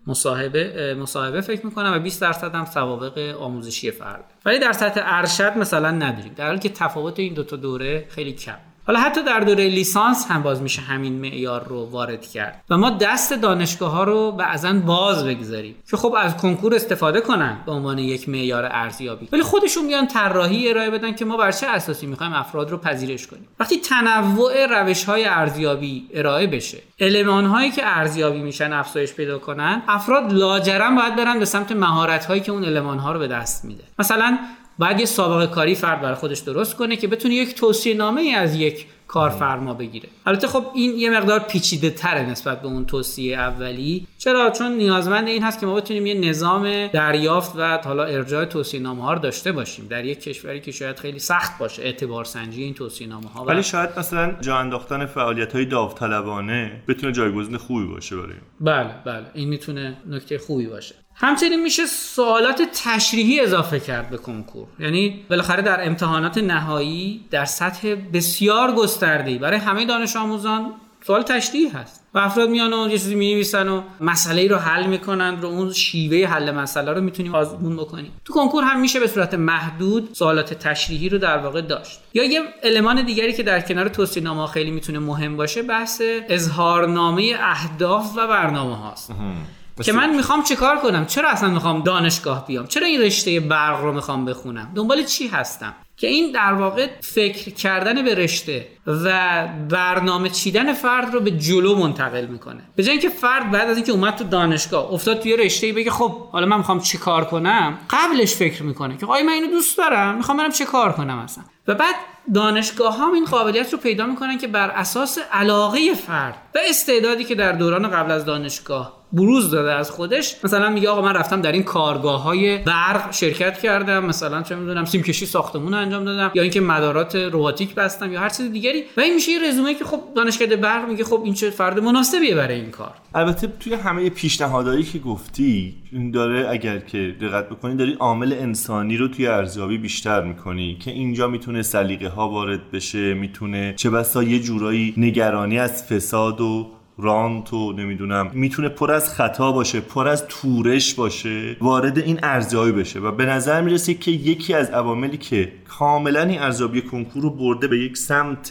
مصاحبه مصاحبه فکر می‌کنم و بیست درصد هم سوابق آموزشی فرد. ولی در سطح ارشد مثلا نداریم، در حالی که تفاوت این دو تا دوره خیلی کم. حالا حتی در دوره لیسانس هم باز میشه همین معیار رو وارد کرد و ما دست دانشگاه‌ها رو بعضاً باز بگذاریم که خب از کنکور استفاده کنن به عنوان یک معیار ارزیابی، ولی خودشون بیان طراحی ارائه بدن که ما بر چه اساسی می‌خوایم افراد رو پذیرش کنیم. وقتی تنوع روش‌های ارزیابی ارائه بشه، المان‌هایی که ارزیابی میشن افزایش پیدا کنن، افراد لاجرم باید برن به سمت مهارت‌هایی که اون المان‌ها رو به دست میده. مثلا باید یه سابقه کاری فرد برای خودش درست کنه که بتونه یک توصیه نامه ای از یک کارفرما بگیره. البته خب این یه مقدار پیچیده تره نسبت به اون توصیه اولی. چرا؟ چون نیازمند این هست که ما بتونیم یه نظام دریافت و حالا ارجاع توصیه نامه ها رو داشته باشیم در یک کشوری که شاید خیلی سخت باشه اعتبار سنجی این توصیه نامه ها. ولی شاید مثلا جا انداختن فعالیت‌های داوطلبانه بتونه جایگزین خوبی باشه برای. بله بله این میتونه نکته خوبی باشه. همچنین میشه سوالات تشریحی اضافه کرد به کنکور. یعنی بالاخره در امتحانات نهایی در سطح بسیار گسترده‌ای برای همه دانش آموزان سوال تشریحی هست و افراد میان و یه چیزی می‌نویسن و مسئله‌ای رو حل می‌کنن و اون شیوه حل مسئله رو میتونیم آزمون بکنیم. تو کنکور هم میشه به صورت محدود سوالات تشریحی رو در واقع داشت. یا یه المان دیگری که در کنار توصیه‌نامه خیلی میتونه مهم باشه بحث اظهارنامه اهداف و برنامه هاست. که من میخوام چه کار کنم، چرا اصلا میخوام دانشگاه بیام، چرا این رشته برق رو میخوام بخونم، دنبال چی هستم، که این در واقع فکر کردن به رشته و برنامه چیدن فرد رو به جلو منتقل میکنه. به جای اینکه فرد بعد از اینکه اومد تو دانشگاه افتاد توی رشته‌ای بگه خب حالا من میخوام چه کار کنم، قبلش فکر میکنه که آیا من اینو دوست دارم، میخوام برم چه کار کنم اصلا. و بعد دانشگاه ها این قابلیت رو پیدا میکنن که بر اساس علاقه فرد و استعدادی که در دوران قبل از دانشگاه بروز داده از خودش، مثلا میگه آقا من رفتم در این کارگاه‌های برق شرکت کردم، مثلا چه میدونم سیم کشی ساختمون انجام دادم، یا اینکه مدارات رباتیک بستم یا هر چیز دیگری، و این میشه یه رزومه که خب دانشکده برق میگه خب این چه فرد مناسبیه برای این کار. البته توی همه پیشنهادایی که گفتی این داره، اگر که دقت بکنی داری عامل انسانی رو توی ارزیابی بیشتر میکنی که اینجا میتونه سلیقه ها وارد بشه، میتونه چه بسا یه جورایی نگرانی از فساد و رانت و نمیدونم، میتونه پر از خطا باشه، پر از تورش باشه، وارد این ارزیابی بشه. و به نظر میرسه که یکی از عواملی که کاملا این ارزیابی کنکور رو برده به یک سمت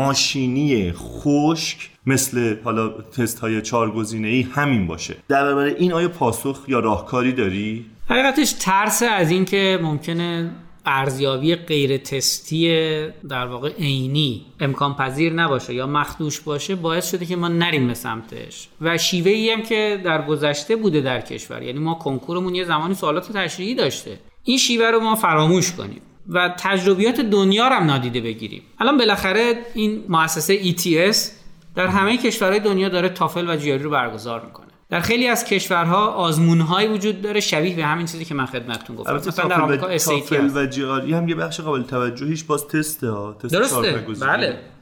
ماشینی خشک مثل حالا تست های چهار گزینه‌ای همین باشه. در برابر این آیا پاسخ یا راهکاری داری؟ حقیقتش ترس از این که ممکنه ارزیابی غیر تستی در واقع عینی امکان پذیر نباشه یا مخدوش باشه باعث شده که ما نریم به سمتش. و شیوه‌ای هم که در گذشته بوده در کشور، یعنی ما کنکورمون یه زمانی سوالات تشریحی داشته، این شیوه رو ما فراموش کنیم و تجربیات دنیا رو هم نادیده بگیریم. الان بالاخره این مؤسسه ای تی اس در همه کشورهای دنیا داره تافل و جی آر ای رو برگزار میکنه. در خیلی از کشورها آزمون‌هایی وجود داره شبیه به همین چیزی که من خدمتتون گفتم. مثلا در آمریکا اس ای تی و جی آر ای هم یه بخش قابل توجهیش باز تسته ها، تست درسته. بله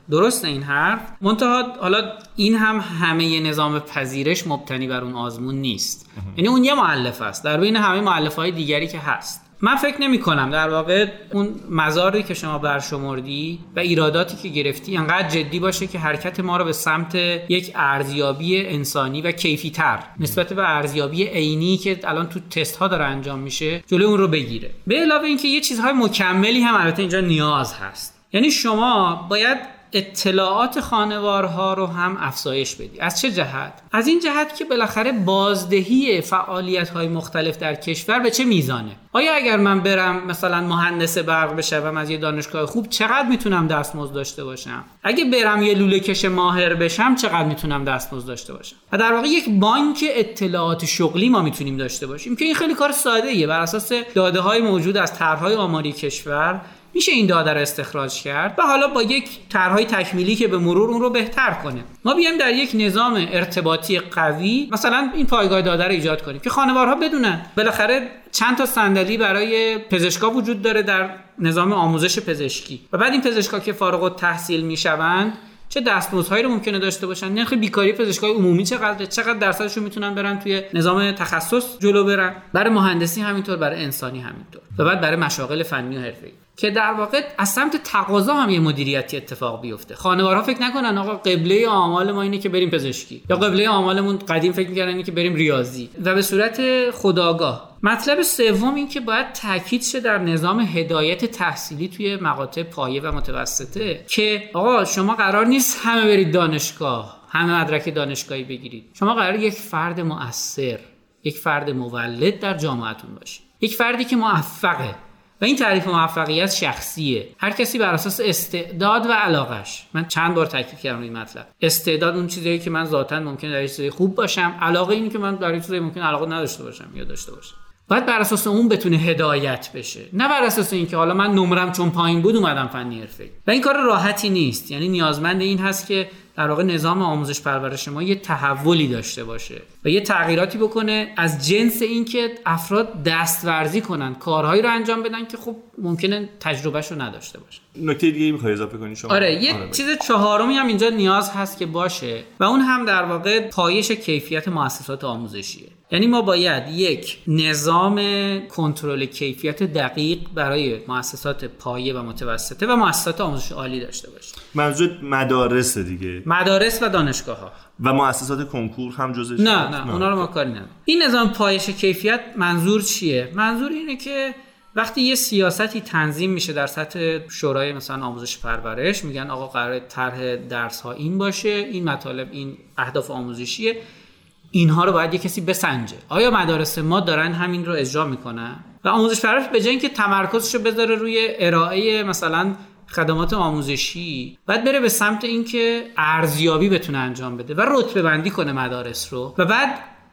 درسته این حرف، منتها حالا این هم همه نظام پذیرش مبتنی بر اون آزمون نیست. یعنی اون یه مؤلفه است در بین همه مؤلفه‌های دیگری که هست. من فکر نمی کنم در واقع اون مزاری که شما برشمردی و ایراداتی که گرفتی انقدر جدی باشه که حرکت ما رو به سمت یک ارزیابی انسانی و کیفی تر نسبت به ارزیابی عینی که الان تو تست ها داره انجام میشه جلوی اون رو بگیره. به علاوه اینکه یه چیزهای مکملی هم البته اینجا نیاز هست. یعنی شما باید اطلاعات خانوارها رو هم افزایش بدی. از چه جهت؟ از این جهت که بالاخره بازدهی فعالیت‌های مختلف در کشور به چه میزانه؟ آیا اگر من برم مثلا مهندس برق بشم از یه دانشگاه خوب چقدر میتونم دستمزد داشته باشم؟ اگه برم یه لوله کش ماهر بشم چقدر میتونم دستمزد داشته باشم؟ و در واقع یک بانک اطلاعات شغلی ما میتونیم داشته باشیم که این خیلی کار ساده‌ایه. بر اساس داده‌های موجود از طرح‌های آماری کشور میشه این داده رو استخراج کرد و حالا با یک طرح‌های تکمیلی که به مرور اون رو بهتر کنه ما بیایم در یک نظام ارتباطی قوی مثلا این پایگاه داده رو ایجاد کنیم که خانوارها بدونن بالاخره چند تا صندلی برای پزشکا وجود داره در نظام آموزش پزشکی و بعد این پزشکا که فارغ التحصیل میشوند چه دستمزدهایی رو ممکنه داشته باشن، نرخ بیکاری پزشکای عمومی چقدر چقدر درصدشون میتونن برن توی نظام تخصص جلو برن، برای مهندسی همینطور، برای انسانی همینطور و بعد برای مشاغل فنی و حرفه‌ای که در واقع از سمت تقاضا هم یه مدیریتی اتفاق بیفته. خانوارها فکر نکنن آقا قبله آمال ما اینه که بریم پزشکی یا قبله آمالمون قدیم فکر می‌کردن اینه که بریم ریاضی و به صورت خودآگاه. مطلب سوم این که باید تاکید شه در نظام هدایت تحصیلی توی مقاطع پایه و متوسطه که آقا شما قرار نیست همه برید دانشگاه، همه مدرک دانشگاهی بگیرید. شما قراره یک فرد مؤثر، یک فرد مولد در جامعهتون باشید. یک فردی که موفقه و این تعریف موفقیت شخصیه. هر کسی بر اساس استعداد و علاقش. من چند بار تاکید کردم روی مطلب. استعداد اون چیزیه که من ذاتاً ممکنه در چیزی خوب باشم، علاقه اینه که من در چیزی ممکنه علاقه نداشته باشم یا داشته باشم. باید بر اساس اون بتونه هدایت بشه، نه بر اساس اینکه حالا من نمرم چون پایین بود اومدم فنی حرفه‌ای. و این کار راحتی نیست. یعنی نیازمند این هست که در واقع نظام آموزش پرورش ما یه تحولی داشته باشه و یه تغییراتی بکنه از جنس این که افراد دستورزی کنن، کارهایی رو انجام بدن که خب ممکنه تجربهشو نداشته باشه. نکته دیگه می‌خوای اضافه کنی شما؟ آره یه آره چیز چهارمی هم اینجا نیاز هست که باشه و اون هم در واقع پایش کیفیت مؤسسات آموزشیه. یعنی ما باید یک نظام کنترل کیفیت دقیق برای مؤسسات پایه و متوسطه و مؤسسات آموزش عالی داشته باشیم. منظور مدارس دیگه، مدارس و دانشگاه‌ها و مؤسسات کنکور هم جزش؟ نه نه, نه. اونا رو ما کاری نداریم. این نظام پایش کیفیت منظور چیه؟ منظور اینه که وقتی یه سیاستی تنظیم میشه در سطح شورای مثلا آموزش پرورش، میگن آقا قراره طرح درس ها این باشه، این مطالب، این اهداف آموزشیه، اینها رو باید یه کسی بسنجه. آیا مدارس ما دارن همین رو اجرا میکنن؟ و آموزش پرورش به جای اینکه تمرکزش رو بذاره روی ارائه مثلا خدمات آموزشی، بعد بره به سمت اینکه ارزیابی بتونه انجام بده و رتبه بندی کنه مدارس رو و بعد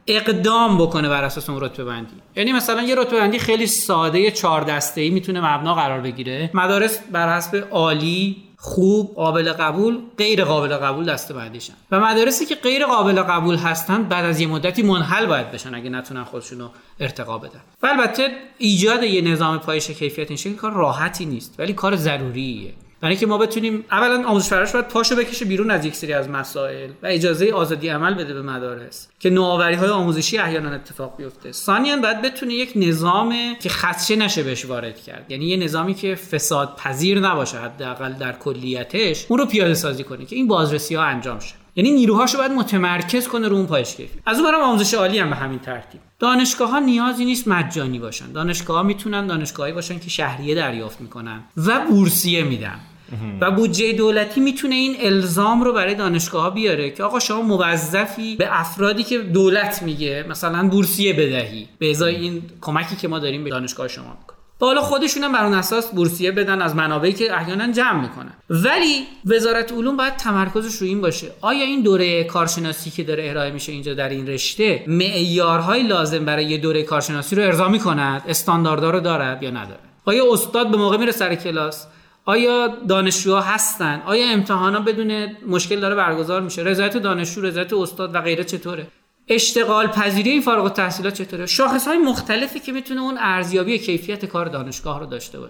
اقدام بکنه بر اساس اون رتبه بندی. یعنی مثلا یه رتبه بندی خیلی ساده چهار دسته‌ای میتونه مبنا قرار بگیره. مدارس بر حسب عالی، خوب، قابل قبول، غیر قابل قبول دسته بندیشن و مدارسی که غیر قابل قبول هستن بعد از یه مدتی منحل باید بشن اگه نتونن خودشونو ارتقا بدن. و البته ایجاد یه نظام پایش کیفیت این شکل کار راحتی نیست ولی کار ضروریه. برای اینکه ما بتونیم اولا آموزش پرورش باید پاشو بکشه بیرون از یک سری از مسائل و اجازه آزادی عمل بده به مدارس که نوآوری‌های آموزشی احیانا اتفاق بیفته. ثانیاً باید بتونه یک نظام که خدشه نشه بهش وارد کرد، یعنی یه نظامی که فساد پذیر نباشه حداقل در کلیتش، اون رو پیاده سازی کنه که این بازرسی‌ها انجام شه. یعنی نیروهاشو باید متمرکز کنه رو اون پایش کیفیت. از اون برام آموزش عالی هم به همین ترتیب. دانشگاه‌ها نیازی نیست مجانی باشن. دانشگاه‌ها میتونن دانشگاهی باشن که شهریه دریافت میکنن و بورسیه میدن. و بودجه دولتی میتونه این الزام رو برای دانشگاه‌ها بیاره که آقا شما موظفی به افرادی که دولت میگه مثلا بورسیه بدهی به ازای این کمکی که ما داریم به دانشگاه شما میکنیم. حالا خودشون هم بر اون اساس بورسیه بدن از منابعی که احیانا جمع میکنن. ولی وزارت علوم باید تمرکزش رو این باشه آیا این دوره کارشناسی که داره ارائه میشه اینجا در این رشته معیارهای لازم برای یه دوره کارشناسی رو ارضا میکند، استانداردها رو دارد یا نداره؟ آیا استاد به موقع میره سر کلاس؟ آیا دانشجوها هستن؟ آیا امتحانا بدون مشکل داره برگزار میشه؟ رضایت دانشجو، رضایت استاد و غیره چطوره؟ اشتغال پذیری این فارغ التحصیلات چطوره؟ شاخص‌های مختلفی که میتونه اون ارزیابی کیفیت کار دانشگاه رو داشته باشه.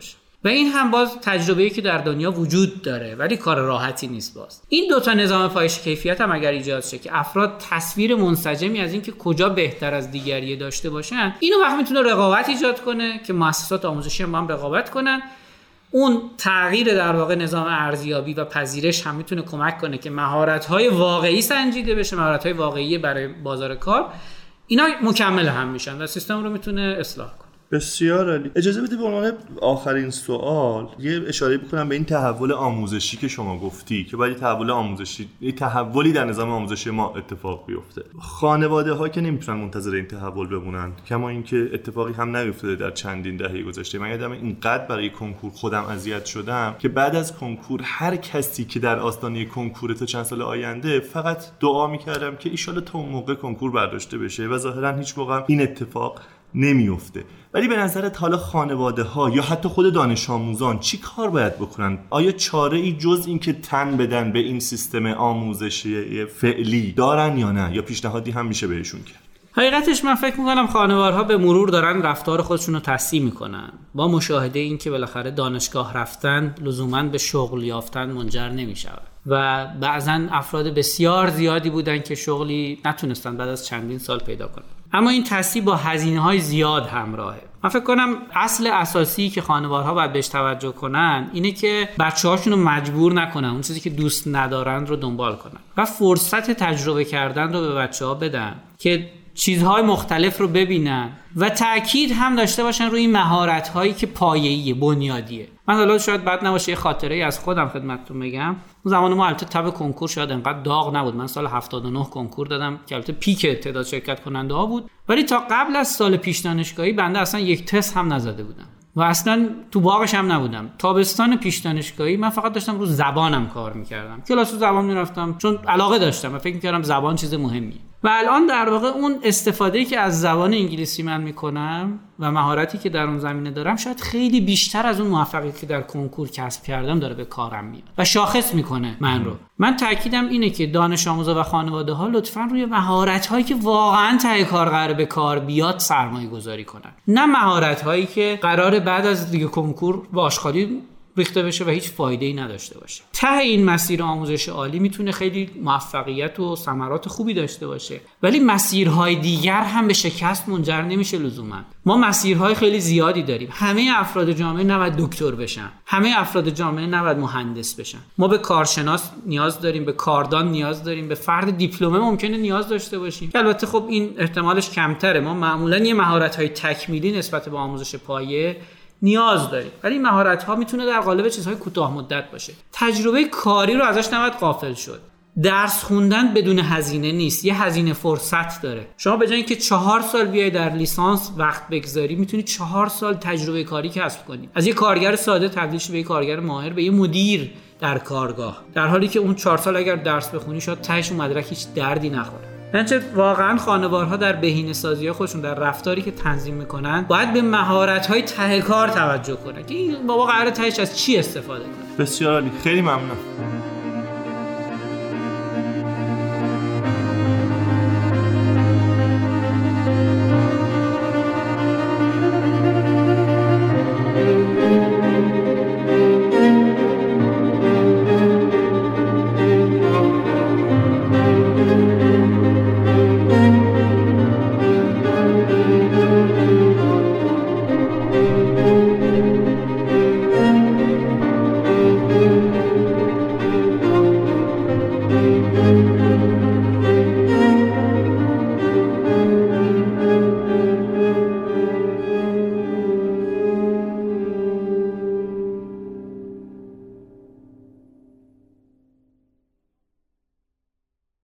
و این هم باز تجربه‌ای که در دنیا وجود داره ولی کار راحتی نیست. باز این دو تا نظام پایش کیفیت هم اگر ایجاد شه که افراد تصویر منسجمی از این که کجا بهتر از دیگری داشته باشن، اینو وقت میتونه رقابت ایجاد کنه که مؤسسات آموزشی هم, هم رقابت کنن. اون تغییر در واقع نظام ارزیابی و پذیرش هم میتونه کمک کنه که مهارت‌های واقعی سنجیده بشه، مهارت‌های واقعی برای بازار کار، اینا مکمل هم میشن و سیستم رو میتونه اصلاح کنه. بسیار عالی. اجازه بدید به عنوان آخرین سوال یه اشاره بکنم به این تحول آموزشی که شما گفتی که باید تحول آموزشی، یه تحولی در نظام آموزشی ما اتفاق بیفته. خانواده ها که نمیتونن منتظر این تحول بمونن، کما اینکه اتفاقی هم نیفتاده در چندین دهه گذشته. من یادم اینقدر برای کنکور خودم اذیت شدم که بعد از کنکور هر کسی که در آستانه کنکور تا چند سال آینده فقط دعا میکردم که ان شاءالله تا اون موقع کنکور برداشته بشه و ظاهرا هیچ موقع این اتفاق نمیفته. ولی به نظرت حالا خانواده ها یا حتی خود دانش آموزان چی کار باید بکنن؟ آیا چاره ای جز این که تن بدن به این سیستم آموزشی فعلی دارن یا نه، یا پیشنهادی هم میشه بهشون کرد؟ حقیقتش من فکر میکنم خانوارها به مرور دارن رفتار خودشون رو تصحیح میکنن با مشاهده این که بالاخره دانشگاه رفتن لزوماً به شغل یافتن منجر نمیشود و بعضا افراد بسیار زیادی بودن که شغلی نتونستن بعد از چندین سال پیدا کنن. اما این تصحیح با هزینه‌های زیاد همراهه. من فکر کنم اصل اساسی که خانوارها باید بهش توجه کنن اینه که بچه‌هاشون رو مجبور نکنن اون چیزی که دوست ندارن رو دنبال کنن و فرصت تجربه کردن رو به بچه‌ها بدن که چیزهای مختلف رو ببینن و تأکید هم داشته باشن روی این مهارت‌هایی که پایه‌ایه، بنیادیه. من حالا شاید بد نباشه یه خاطره‌ای از خودم خدمتتون بگم. اون زمان ما البته تب کنکور شاید انقدر داغ نبود. من سال هفتاد و نه کنکور دادم که البته پیک تعداد شرکت کننده ها بود، ولی تا قبل از سال پیش دانشگاهی بنده اصلا یک تست هم نزده بودم و اصلا تو باغش هم نبودم. تابستان پیش دانشگاهی من فقط داشتم رو زبانم کار می‌کردم. کلاس زبان می‌رفتم چون علاقه داشتم و فکر می‌کردم زبان چیز مهمیه. و الان در واقع اون استفاده‌ای که از زبان انگلیسی من میکنم و مهارتی که در اون زمینه دارم شاید خیلی بیشتر از اون موفقیتی که در کنکور کسب کردم داره به کارم میاد و شاخص میکنه من رو. من تاکیدم اینه که دانش آموزا و خانواده ها لطفاً روی مهارت هایی که واقعاً ته کار قراره به کار بیاد سرمایه گذاری کنن، نه مهارت هایی که قراره بعد از دیگه کنکور به آشغالی ریخته بشه و هیچ فایده‌ای نداشته باشه. ته این مسیر آموزش عالی میتونه خیلی موفقیت و ثمرات خوبی داشته باشه، ولی مسیرهای دیگر هم به شکست منجر نمیشه لزوما. ما مسیرهای خیلی زیادی داریم. همه افراد جامعه نباید دکتر بشن، همه افراد جامعه نباید مهندس بشن. ما به کارشناس نیاز داریم، به کاردان نیاز داریم، به فرد دیپلمه ممکنه نیاز داشته باشیم. البته خب این احتمالش کمتره. ما معمولا یه مهارت‌های تکمیلی نسبت به آموزش پایه نیاز داریم، ولی این مهارت‌ها میتونه در قالب چیزهای کوتاه مدت باشه. تجربه کاری رو ازش نباید غافل شد. درس خوندن بدون هزینه نیست، یه هزینه فرصت داره. شما به جای اینکه چهار سال بیای در لیسانس وقت بگذاری، میتونی چهار سال تجربه کاری کسب کنی. از یه کارگر ساده تبدیل شی به یه کارگر ماهر، به یه مدیر در کارگاه، در حالی که اون چهار سال اگر درس بخونی شاید تهش اون مدرک هیچ دردی نخوره. بنابراین واقعا خانوارها در بهینه‌سازی خودشون در رفتاری که تنظیم میکنن باید به مهارت‌های ته کار توجه کنن که این بابا قراره تهش از چی استفاده کنه. بسیار عالی، خیلی ممنون.